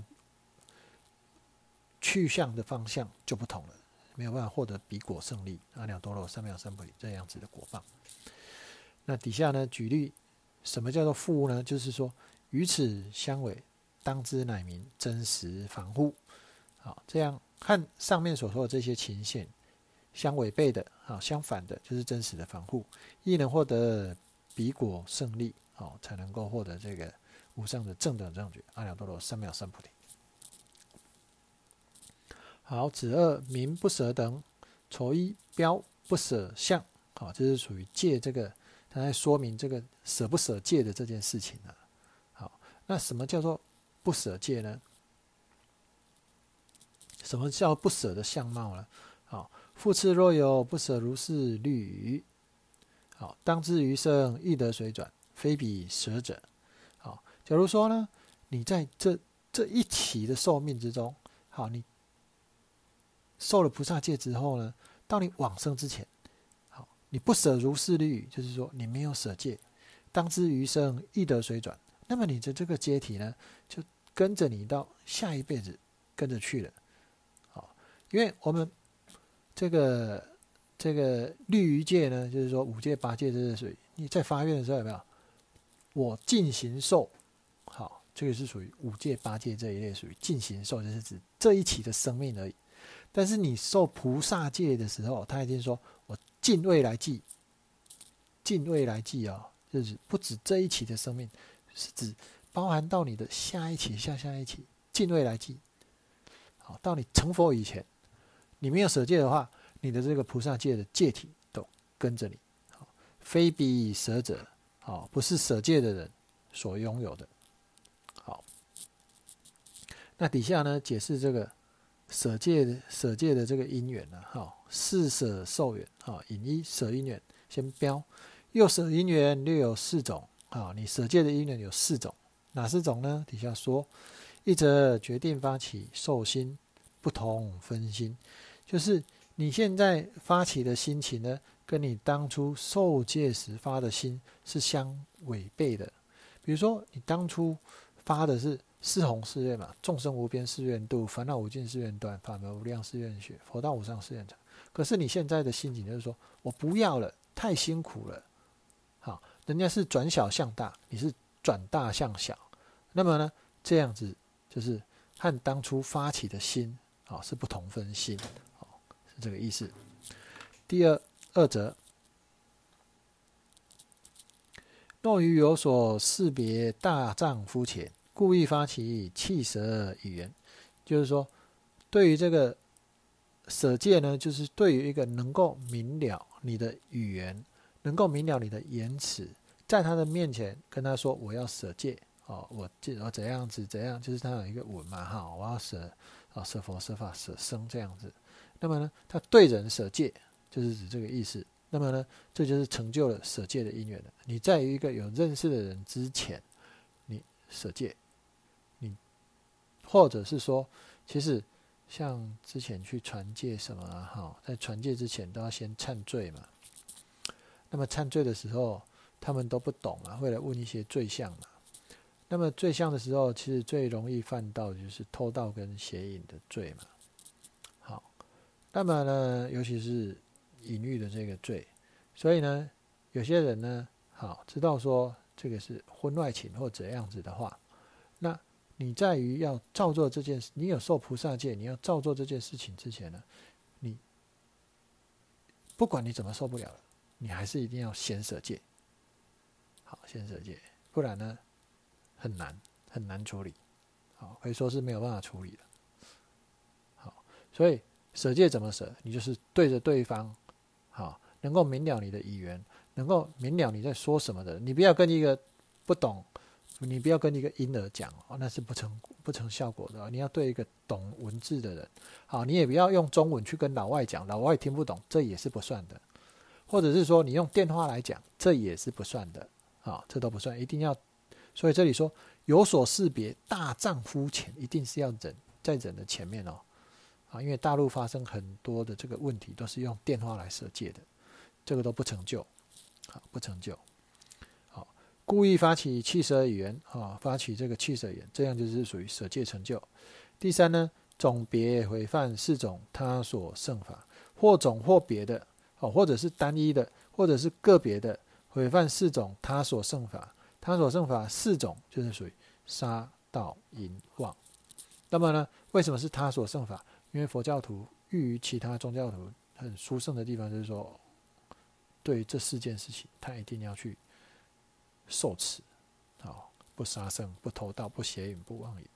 去向的方向就不同了，没有办法获得彼果胜利，阿耨多罗三藐三菩提这样子的果报。那底下呢举例，什么叫做护呢？就是说与此相违，当知乃名真实防护。好，这样和上面所说的这些情形相违背的，相反的就是真实的防护，亦能获得彼果胜利，才能够获得这个无上的正等正觉，阿耨多罗三藐三菩提。好，子二名不舍等，丑一标不舍相。好，这是属于戒这个，他在说明这个舍不舍戒的这件事情了。好，那什么叫做不舍戒呢？什么叫不舍的相貌呢？好，复次若有不舍如是虑，好，当知余生亦得水转，非彼舍者。好，假如说呢，你在这一期的寿命之中，好，你受了菩萨戒之后呢，到你往生之前，好，你不舍如是虑，就是说你没有舍戒，当知余生亦得水转，那么你的这个阶体呢，就跟着你到下一辈子跟着去了。好，因为我们这个律仪戒呢，就是说五戒八戒，这是属于你在发愿的时候有没有？我尽行受，好，这个是属于五戒八戒这一类，属于尽行受，就是指这一期的生命而已。但是你受菩萨戒的时候，他已经说我尽未来际，尽未来际啊，就是不止这一期的生命，是指包含到你的下一期、下一期，尽未来际。好，到你成佛以前，你没有舍戒的话，你的这个菩萨戒的戒体都跟着你。好，非彼舍者，好，不是舍戒的人所拥有的。好，那底下呢解释这个舍戒的这个因缘呢，四舍受缘，引一舍因缘先标，右舍因缘略有4种，你舍戒的因缘有4种，哪4种呢？底下说，一则决定发起受心，不同分心，就是你现在发起的心情呢，跟你当初受戒时发的心是相违背的。比如说你当初发的是四弘誓愿嘛，众生无边誓愿度，烦恼无尽誓愿断，法门无量誓愿学，佛道无上誓愿成。可是你现在的心情就是说，我不要了，太辛苦了。好，人家是转小向大，你是转大向小，那么呢，这样子就是和当初发起的心，是不同分心，是这个意思。第二则，若于有所识别大丈夫前， 故意发起弃舍语言，就是说，对于这个舍戒呢，就是对于一个能够明了你的语言，能够明了你的言辞，在他的面前跟他说我要舍戒我怎样子怎样，就是他有一个文嘛哈，我要舍舍佛舍法舍僧这样子。那么呢，他对人舍戒，就是指这个意思。那么呢，这就是成就了舍戒的因缘了。你在于一个有认识的人之前，你舍戒，你或者是说，其实像之前去传戒什么在传戒之前都要先忏罪嘛。那么忏罪的时候，他们都不懂嘛，会来问一些罪相嘛。那么罪相的时候，其实最容易犯到的就是偷盗跟邪淫的罪嘛。好，那么呢，尤其是淫欲的这个罪，所以呢，有些人呢，知道说这个是婚外情或怎样子的话，那你在于要照做这件事，你有受菩萨戒，你要照做这件事情之前呢，你不管你怎么受不了了，你还是一定要先舍戒。好，先舍戒，不然呢，很难处理。好，可以说是没有办法处理的。好，所以舍戒怎么舍？你就是对着对方，能够明了你的语言，能够明了你在说什么的。你不要跟一个不懂，你不要跟一个婴儿讲那是不成效果的。你要对一个懂文字的人，你也不要用中文去跟老外讲，老外听不懂，这也是不算的。或者是说你用电话来讲，这也是不算的。这都不算，一定要。所以这里说有所识别，大丈夫前一定是要忍，在忍的前面因为大陆发生很多的这个问题都是用电话来舍戒的，这个都不成就，不成就。故意发起弃舍语言发起这个弃舍语言，这样就是属于舍戒成就。第三呢，总别毁犯四种他所胜法，或总或别的或者是单一的，或者是个别的，毁犯四种他所胜法。他所胜法四种就是属于杀盗淫妄。那么呢，为什么是他所胜法？因为佛教徒欲于其他宗教徒很殊胜的地方，就是说，对于这四件事情，他一定要去受持，不杀生，不偷盗，不邪淫，不妄言。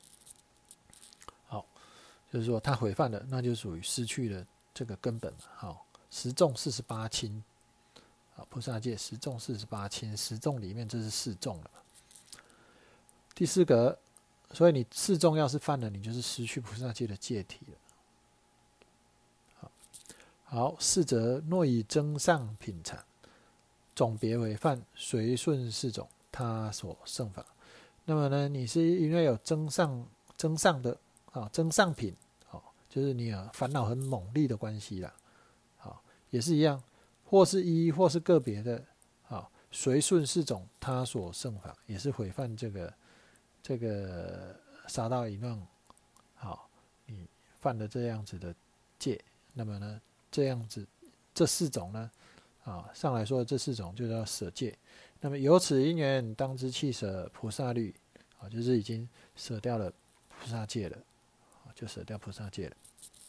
好，就是说他毁犯了，那就属于失去了这个根本嘛。十重48轻。菩萨戒十重48轻，十重里面这是四重了。第四个，所以你四重要是犯了，你就是失去菩萨戒的戒体了。好，四则若以增上品禅，总别为犯，随顺四种他所胜法。那么呢，你是因为有增上的增上品，就是你有烦恼很猛烈的关系啦。也是一样。或是一，或是个别的，随顺四种他所胜法，也是毁犯这个杀盗淫妄，你犯了这样子的戒，那么呢，这样子这四种呢，上来说这四种就叫舍戒。那么由此因缘，当知弃舍菩萨律，就是已经舍掉了菩萨戒了，就舍掉菩萨戒了。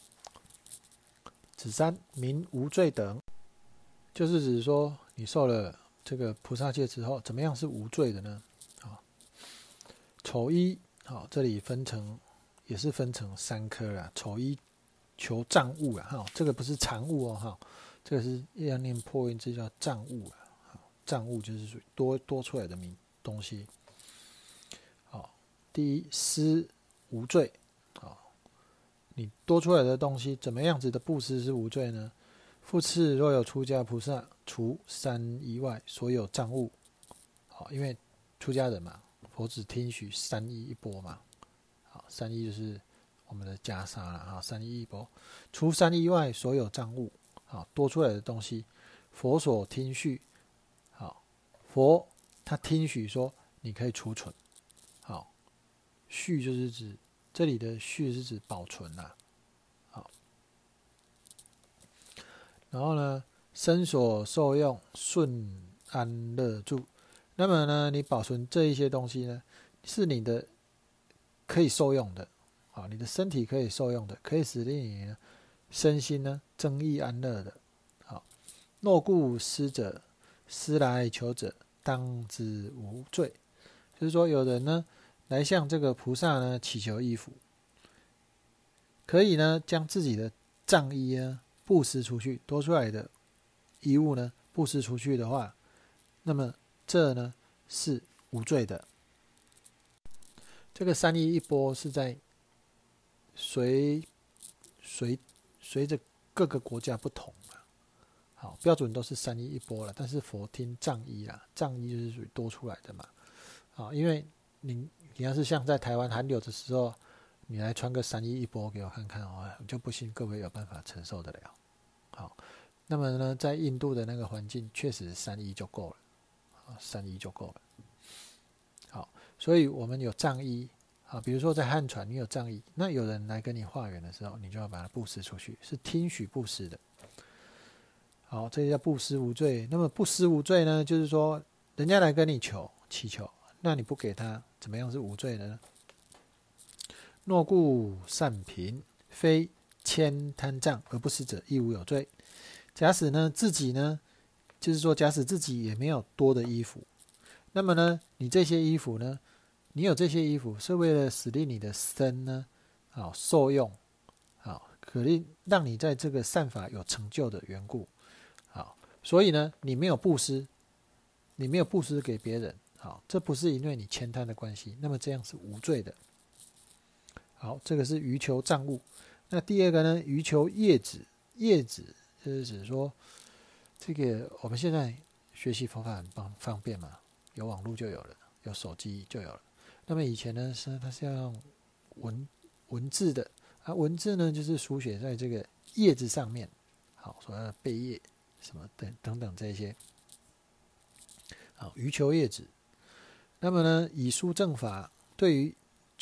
子三名无罪等。就是指说，你受了这个菩萨戒之后，怎么样是无罪的呢？丑一，这里也是分成三科啦。丑一求障物啦，这个不是常物这个是要念破音字叫障物啦。障物就是属于多出来的东西。第一，施无罪。你多出来的东西，怎么样子的布施是无罪呢？复次，若有出家菩萨，除三衣外所有障物，因为出家人嘛，佛只听许三衣一钵嘛，三衣就是我们的袈裟啦，三衣一钵，除三衣外所有障物，多出来的东西，佛所听许，佛他听许说你可以储存，蓄就是指这里的蓄是指保存啦。然后呢，身所受用，顺安乐住。那么呢，你保存这一些东西呢，是你的可以受用的，你的身体可以受用的，可以使令你呢身心呢增益安乐的。若故施者，施来求者，当知无罪。就是说，有人呢， 来向这个菩萨呢祈求衣服，可以呢将自己的藏衣呢布施出去，多出来的衣物呢布施出去的话，那么这呢是无罪的。这个3衣1钵是在随着各个国家不同啊，好，标准都是3衣1钵了，但是佛听藏衣啦，藏衣就是属于多出来的嘛，好，因为你要是像在台湾寒流的时候，你来穿个3衣1钵给我看看哦，我就不信各位有办法承受得了。好，那么呢，在印度的那个环境，确实3衣就够了，3衣就够了。好，所以我们有藏衣啊，比如说在汉传你有藏衣，那有人来跟你化缘的时候，你就要把它布施出去，是听许布施的。好，这叫布施无罪。那么布施无罪呢，就是说人家来跟你祈求，那你不给他，怎么样是无罪的呢？若故善贫，非谦贪障而不施者，亦无有罪。假使呢自己呢，就是说假使自己也没有多的衣服，那么呢，你这些衣服呢，你有这些衣服是为了使令你的身呢，好受用，好可令让你在这个善法有成就的缘故，好，所以呢，你没有布施给别人，好，这不是因为你谦贪的关系，那么这样是无罪的。好，这个是余求障物。那第二个呢，余求业子，业子就是指说，这个我们现在学习佛法很方便嘛，有网络就有了，有手机就有了。那么以前呢，它是要用文字的啊，文字呢就是书写在这个叶子上面，好，所谓的贝叶什么等等这些，好，余求业子。那么呢，以书正法，对于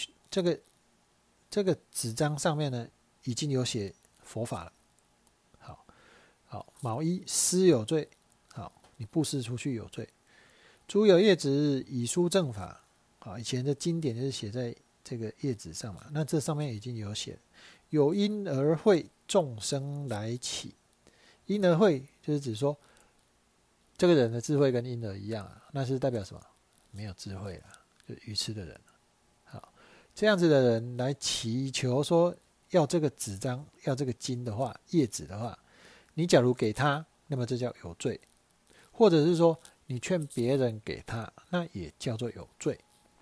这个纸张上面呢，已经有写佛法了。好，卯一施有罪，好，你布施出去有罪。诸有业子以书正法，好，以前的经典就是写在这个叶子上嘛，那这上面已经有写，有因而会众生来起。因而会就是指说，这个人的智慧跟婴儿一样啊，那是代表什么？没有智慧啦，就愚痴的人。好，这样子的人来祈求说要这个纸张，要这个经的话，叶子的话，你假如给他，那么这叫有罪；或者是说你劝别人给他，那也叫做有罪。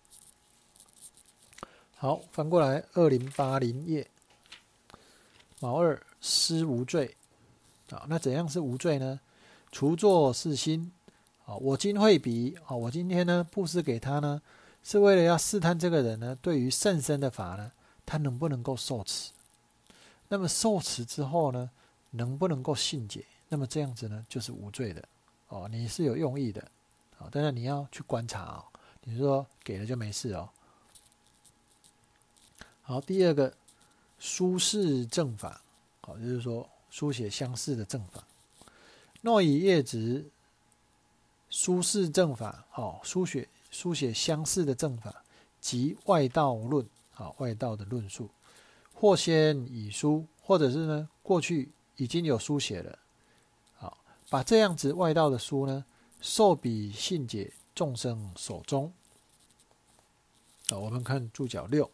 好，翻过来2080页，卯二施无罪。好，那怎样是无罪呢？除作是心。好，我今会彼，好，我今天呢布施给他呢，是为了要试探这个人呢，对于甚深的法呢，他能不能够受持。那么受持之后呢，能不能够信解？那么这样子呢，就是无罪的。哦，你是有用意的。好，当然你要去观察哦。你说给了就没事哦。好，第二个书示正法，好，就是说书写相似的正法。若以业子书示正法，好，书写相似的正法，即外道论，好，外道的论述，或先以书，或者是呢过去已经有书写了，好，把这样子外道的书呢，授彼信解众生手中。好，我们看注脚6，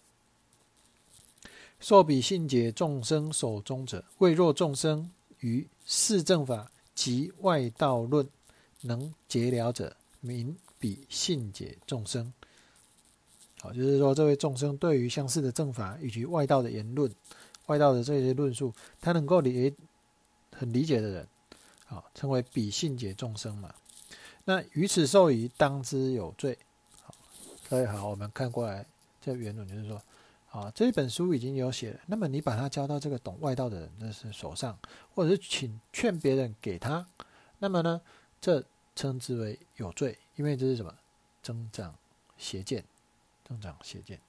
授彼信解众生手中者，谓若众生于示正法及外道论能解了者，名彼信解众生。好，就是说这位众生对于相似的正法以及外道的言论、外道的这些论述，他能够很理解的人，好，称为彼信解众生嘛。那于此受疑，当知有罪。好，各位好，我们看过来这原文就是说，啊，这一本书已经有写了，那么你把它交到这个懂外道的人的手上，或者是劝别人给他，那么呢，这称之为有罪，因为这是什么？增长邪见，增长邪见。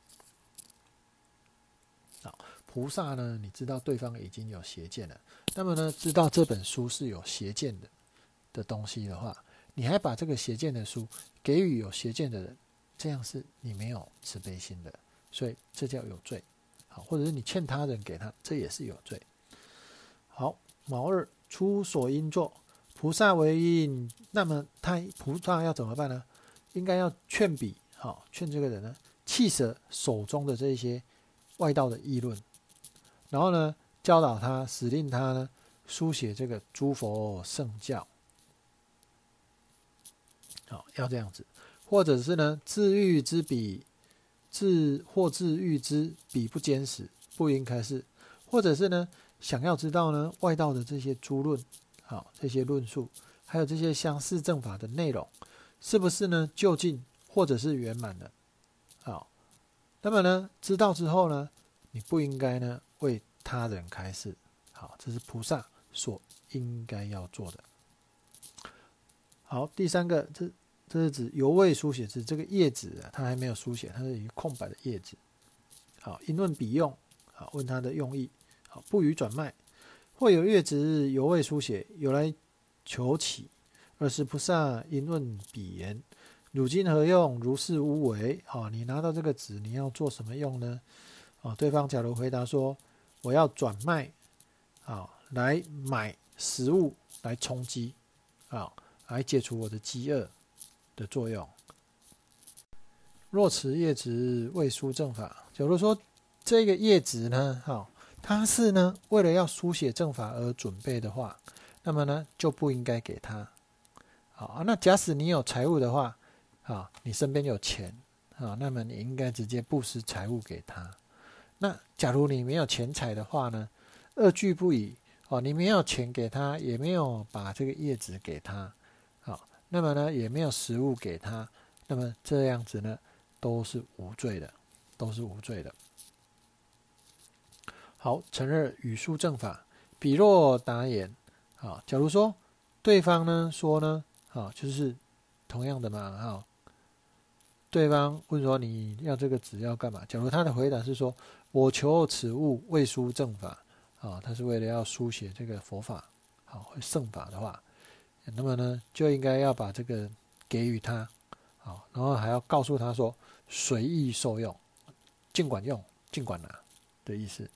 好，菩萨呢，你知道对方已经有邪见了，那么呢，知道这本书是有邪见的东西的话，你还把这个邪见的书给予有邪见的人，这样是你没有慈悲心的，所以这叫有罪。好，或者是你欠他人给他，这也是有罪。好，卯二出所应作，菩萨为因，那么菩萨要怎么办呢？应该要劝彼，好，劝这个人呢， 弃舍手中的这些外道的议论，然后呢，教导他，使令他呢书写这个诸佛圣教，好，要这样子，或者是呢，自欲之笔，自欲之笔不坚实，不应开示，或者是呢，想要知道呢外道的这些诸论，好，这些论述，还有这些相似正法的内容，是不是呢究竟或者是圆满的？好，那么呢，知道之后呢，你不应该呢为他人开示。好，这是菩萨所应该要做的。好，第三个，这是指犹未书写字，这个页纸啊，它还没有书写，它是一个空白的页纸。好，因论笔用，好，问它的用意。好，不予转卖，或有月值犹未书写，有来求起，尔时菩萨因问彼言：汝今何用？如是无为。好，你拿到这个纸，你要做什么用呢？对方假如回答说：我要转卖，好，来买食物来充饥，好，来解除我的饥饿的作用。若持业值未书正法，假如说这个业值呢，好，它是呢为了要书写正法而准备的话，那么呢就不应该给他。好，那假使你有财物的话，好，你身边有钱，好，那么你应该直接布施财物给他。那假如你没有钱财的话呢，二句不已，你没有钱给他，也没有把这个业值给他，好，那么呢也没有食物给他，那么这样子呢都是无罪的，都是无罪的。好，承认语书正法，彼若答言，好，假如说对方呢说呢，好，就是同样的嘛，好，对方问说你要这个纸要干嘛？假如他的回答是说我求此物为书正法，好，他是为了要书写这个佛法，好，圣法的话，那么呢就应该要把这个给予他，好，然后还要告诉他说随意受用，尽管用，尽管拿的意思。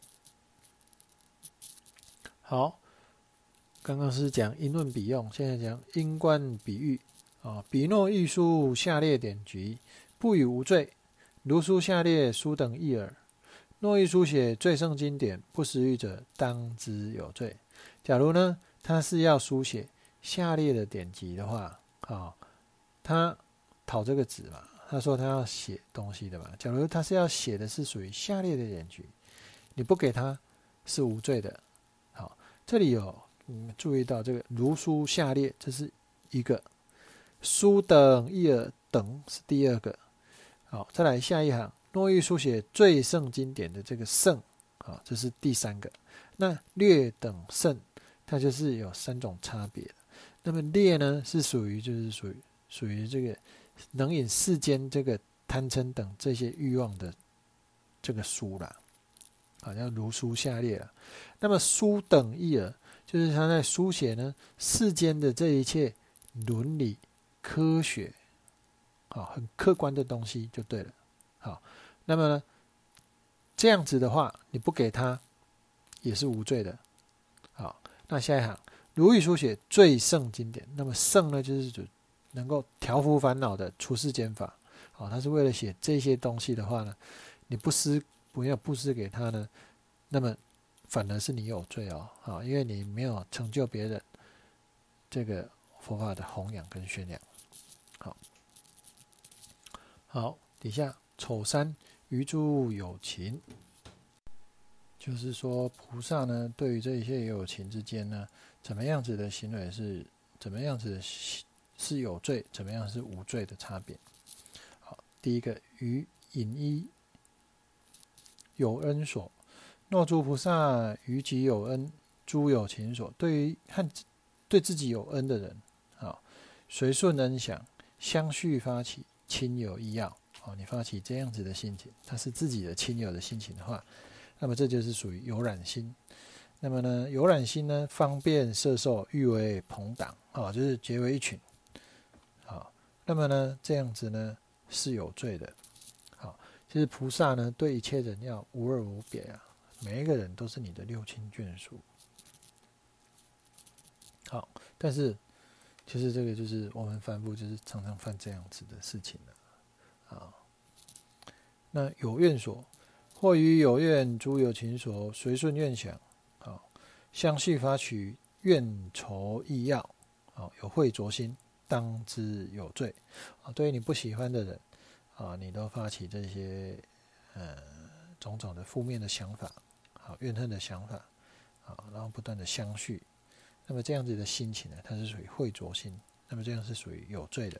好，刚刚是讲因论比用，现在讲因观比喻。彼若欲书下列典籍，不予无罪。如书下列书等异耳。若欲书写最胜经典，不识喻者，当知有罪。假如呢，他是要书写下列的典籍的话，他讨这个纸嘛，他说他要写东西的嘛。假如他是要写的是属于下列的典籍，你不给他是无罪的。好，这里有注意到这个如书下列，这是一个，书等异耳，等是第二个。好，再来下一行，若欲书写最胜经典的这个胜，好，这是第三个。那略等胜，它就是有三种差别。那么劣呢，是属于这个能引世间这个贪嗔等这些欲望的这个书啦，好，叫如书下列啦。那么书等异耳，就是他在书写呢世间的这一切伦理科学，好，很客观的东西就对了。好，那么呢这样子的话，你不给他也是无罪的。好，那下一行，如欲书写最胜经典，那么胜呢就是指能够调伏烦恼的出世间法。好，他是为了写这些东西的话呢，你不要布施给他呢，那么反而是你有罪哦。好，因为你没有成就别人这个佛法的弘扬跟宣扬。好，底下丑三于诸有情，就是说菩萨呢对于这一些有情之间呢，怎么样子的行为是怎么样子是有罪，怎么样是无罪的差别。好，第一个于引依有恩所，若诸菩萨于己有恩，诸有情所，对自己有恩的人，好，随顺恩想，相续发起亲友意要，你发起这样子的心情，他是自己的亲友的心情的话，那么这就是属于有染心。那么呢，有染心呢，方便摄受，欲为朋党，就是结为一群。好，那么呢，这样子呢是有罪的。好，其实菩萨呢对一切人要无二无别啊，每一个人都是你的六亲眷属。好，但是其实这个就是我们凡夫就是常常犯这样子的事情了。 那有愿所，或于有愿诸有情所，随顺愿想，相续发取愿酬意要，有慧着心，当知有罪。对于你不喜欢的人，你都发起这些种种的负面的想法，怨恨的想法，然后不断的相续，那么这样子的心情呢，它是属于慧着心，那么这样是属于有罪的。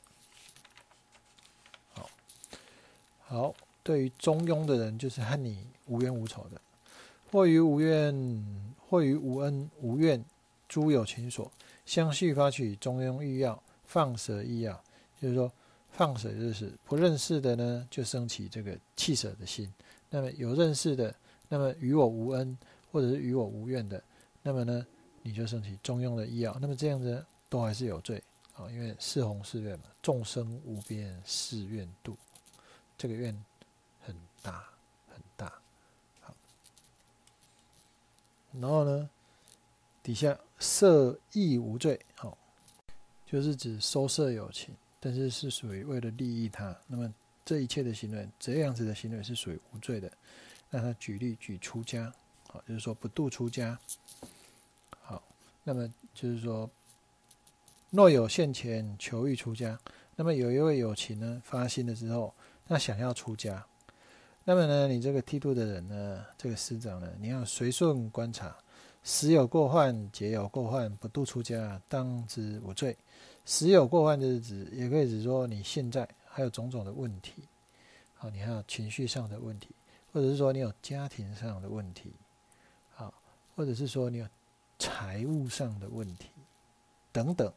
好，对于中庸的人，就是和你无冤无仇的，或于无恩无怨诸有情所，相续发取中庸欲要，放舍意要，就是说放舍就是不认识的呢，就升起这个弃舍的心；那么有认识的，那么与我无恩或者是与我无怨的，那么呢，你就升起中庸的意要。那么这样子都还是有罪，因为是弘誓愿嘛，众生无边誓愿度，这个愿很大很大。好，然后呢，底下摄亦无罪，就是指收摄有情，但是是属于为了利益他。那么这一切的行为，这样子的行为是属于无罪的。那他举例举出家，就是说不度出家。好，那么就是说，若有现前求欲出家，那么有一位有情呢发心了之后，他想要出家，那么呢，你这个剃度的人呢，这个师长呢，你要随顺观察，时有过患，节有过患，不度出家，当知无罪。时有过患就是指，也可以指说你现在还有种种的问题，你还有情绪上的问题，或者是说你有家庭上的问题，或者是说你有财务上的问题等等。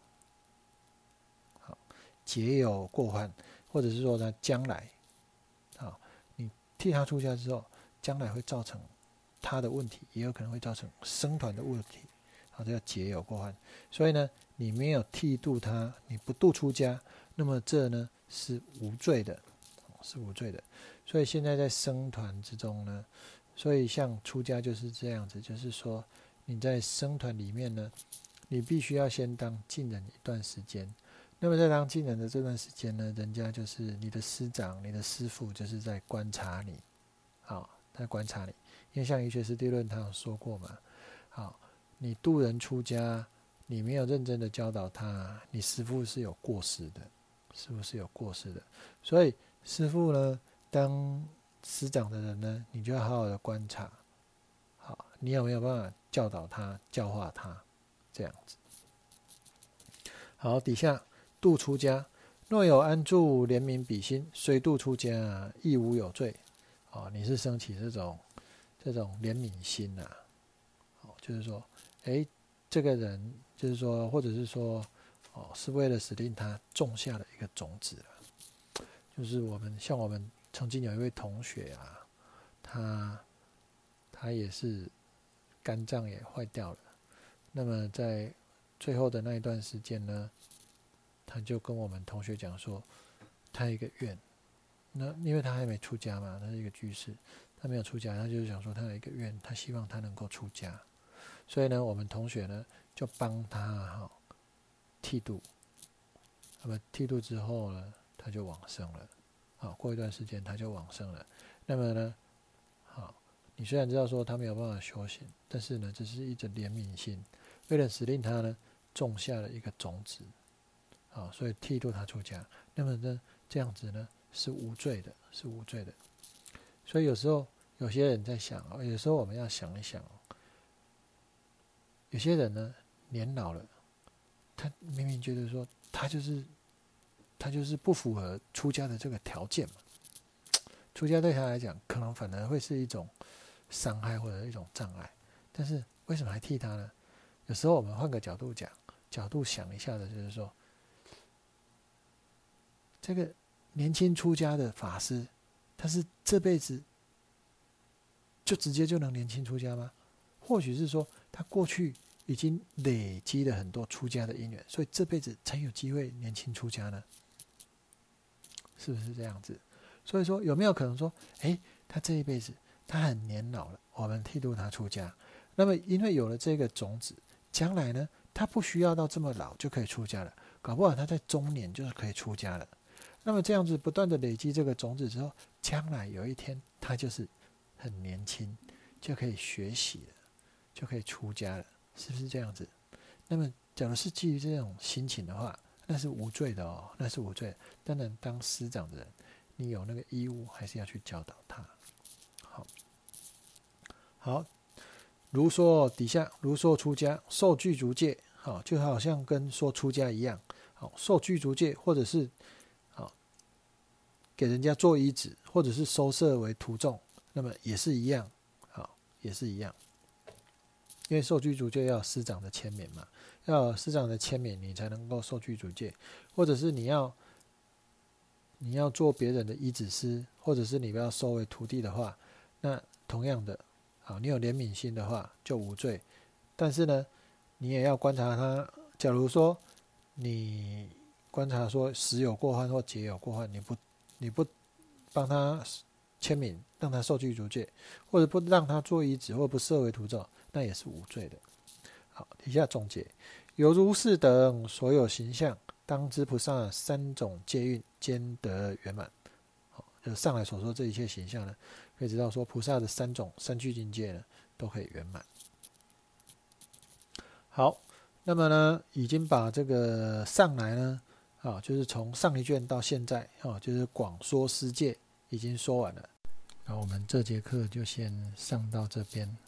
节有过患，或者是说他将来，你替他出家之后，将来会造成他的问题，也有可能会造成僧团的问题，这叫节有过患。所以呢，你没有剃度他，你不度出家，那么这呢是无罪的，是无罪的。所以现在在僧团之中呢，所以像出家就是这样子，就是说你在僧团里面呢，你必须要先当近人一段时间。那么在当近人的这段时间呢，人家就是你的师长、你的师父，就是在观察你，在观察你。因为像瑜伽师地论他有说过嘛，你度人出家，你没有认真的教导他，你师父是有过失的，师父是有过失的。所以师父呢，当师长的人呢，你就要好好的观察，你有没有办法教导他、教化他，这样子。好，底下度出家，若有安住怜悯彼心，虽度出家，亦无有罪。你是升起这种怜悯心啊，就是说，这个人就是说，或者是说，是为了使令他种下了一个种子了。就是我们曾经有一位同学啊，他也是肝脏也坏掉了，那么在最后的那一段时间呢，他就跟我们同学讲说，他有一个愿，那因为他还没出家嘛，他是一个居士，他没有出家，他就是想说他有一个愿，他希望他能够出家，所以呢，我们同学呢就帮他剃度，那么剃度之后呢，他就往生了，过一段时间他就往生了。那么呢，你虽然知道说他没有办法修行，但是呢，这是一种怜悯心，为了使令他呢种下了一个种子，所以剃度他出家。那么呢，这样子呢是无罪的，是无罪的。所以有时候有些人在想，有时候我们要想一想，有些人呢年老了，他明明觉得说他就是不符合出家的这个条件嘛，出家对他来讲可能反而会是一种伤害或者一种障碍，但是为什么还剃他呢？有时候我们换个角度想一下的，就是说，这个年轻出家的法师，他是这辈子就直接就能年轻出家吗？或许是说他过去已经累积了很多出家的因缘，所以这辈子才有机会年轻出家呢？是不是这样子？所以说有没有可能说，他这一辈子他很年老了，我们剃度他出家，那么因为有了这个种子，将来呢他不需要到这么老就可以出家了，搞不好他在中年就是可以出家了。 那么这样子不断的累积这个种子之后，将来有一天他就是很年轻，就可以学习了，就可以出家了，是不是这样子？那么假如是基于这种心情的话，那是无罪的哦，那是无罪的。当然当师长的人，你有那个义务还是要去教导他。好，如说底下如说出家受具足戒，好，就好像跟说出家一样，好，受具足戒或者是好给人家做衣子，或者是收摄为徒众，那么也是一样，好，也是一样。因为受具足戒要有师长的签名嘛，要有师长的签名，你才能够受具足戒，或者是你要做别人的衣子师，或者是你不要收为徒弟的话，那同样的，好，你有怜悯心的话就无罪。但是呢，你也要观察他。假如说你观察说时有过患或节有过患，你不帮他签名，让他受具足戒，或者不让他做衣子，或不设为徒众，那也是无罪的。好，以下总结：有如是等所有形象，当知菩萨三种戒运兼得圆满。好，就上来所说这一切形象呢，可以知道说菩萨的三具境界呢都可以圆满。好，那么呢，已经把这个上来呢，就是从上一卷到现在，就是广说师戒已经说完了。然后我们这节课就先上到这边。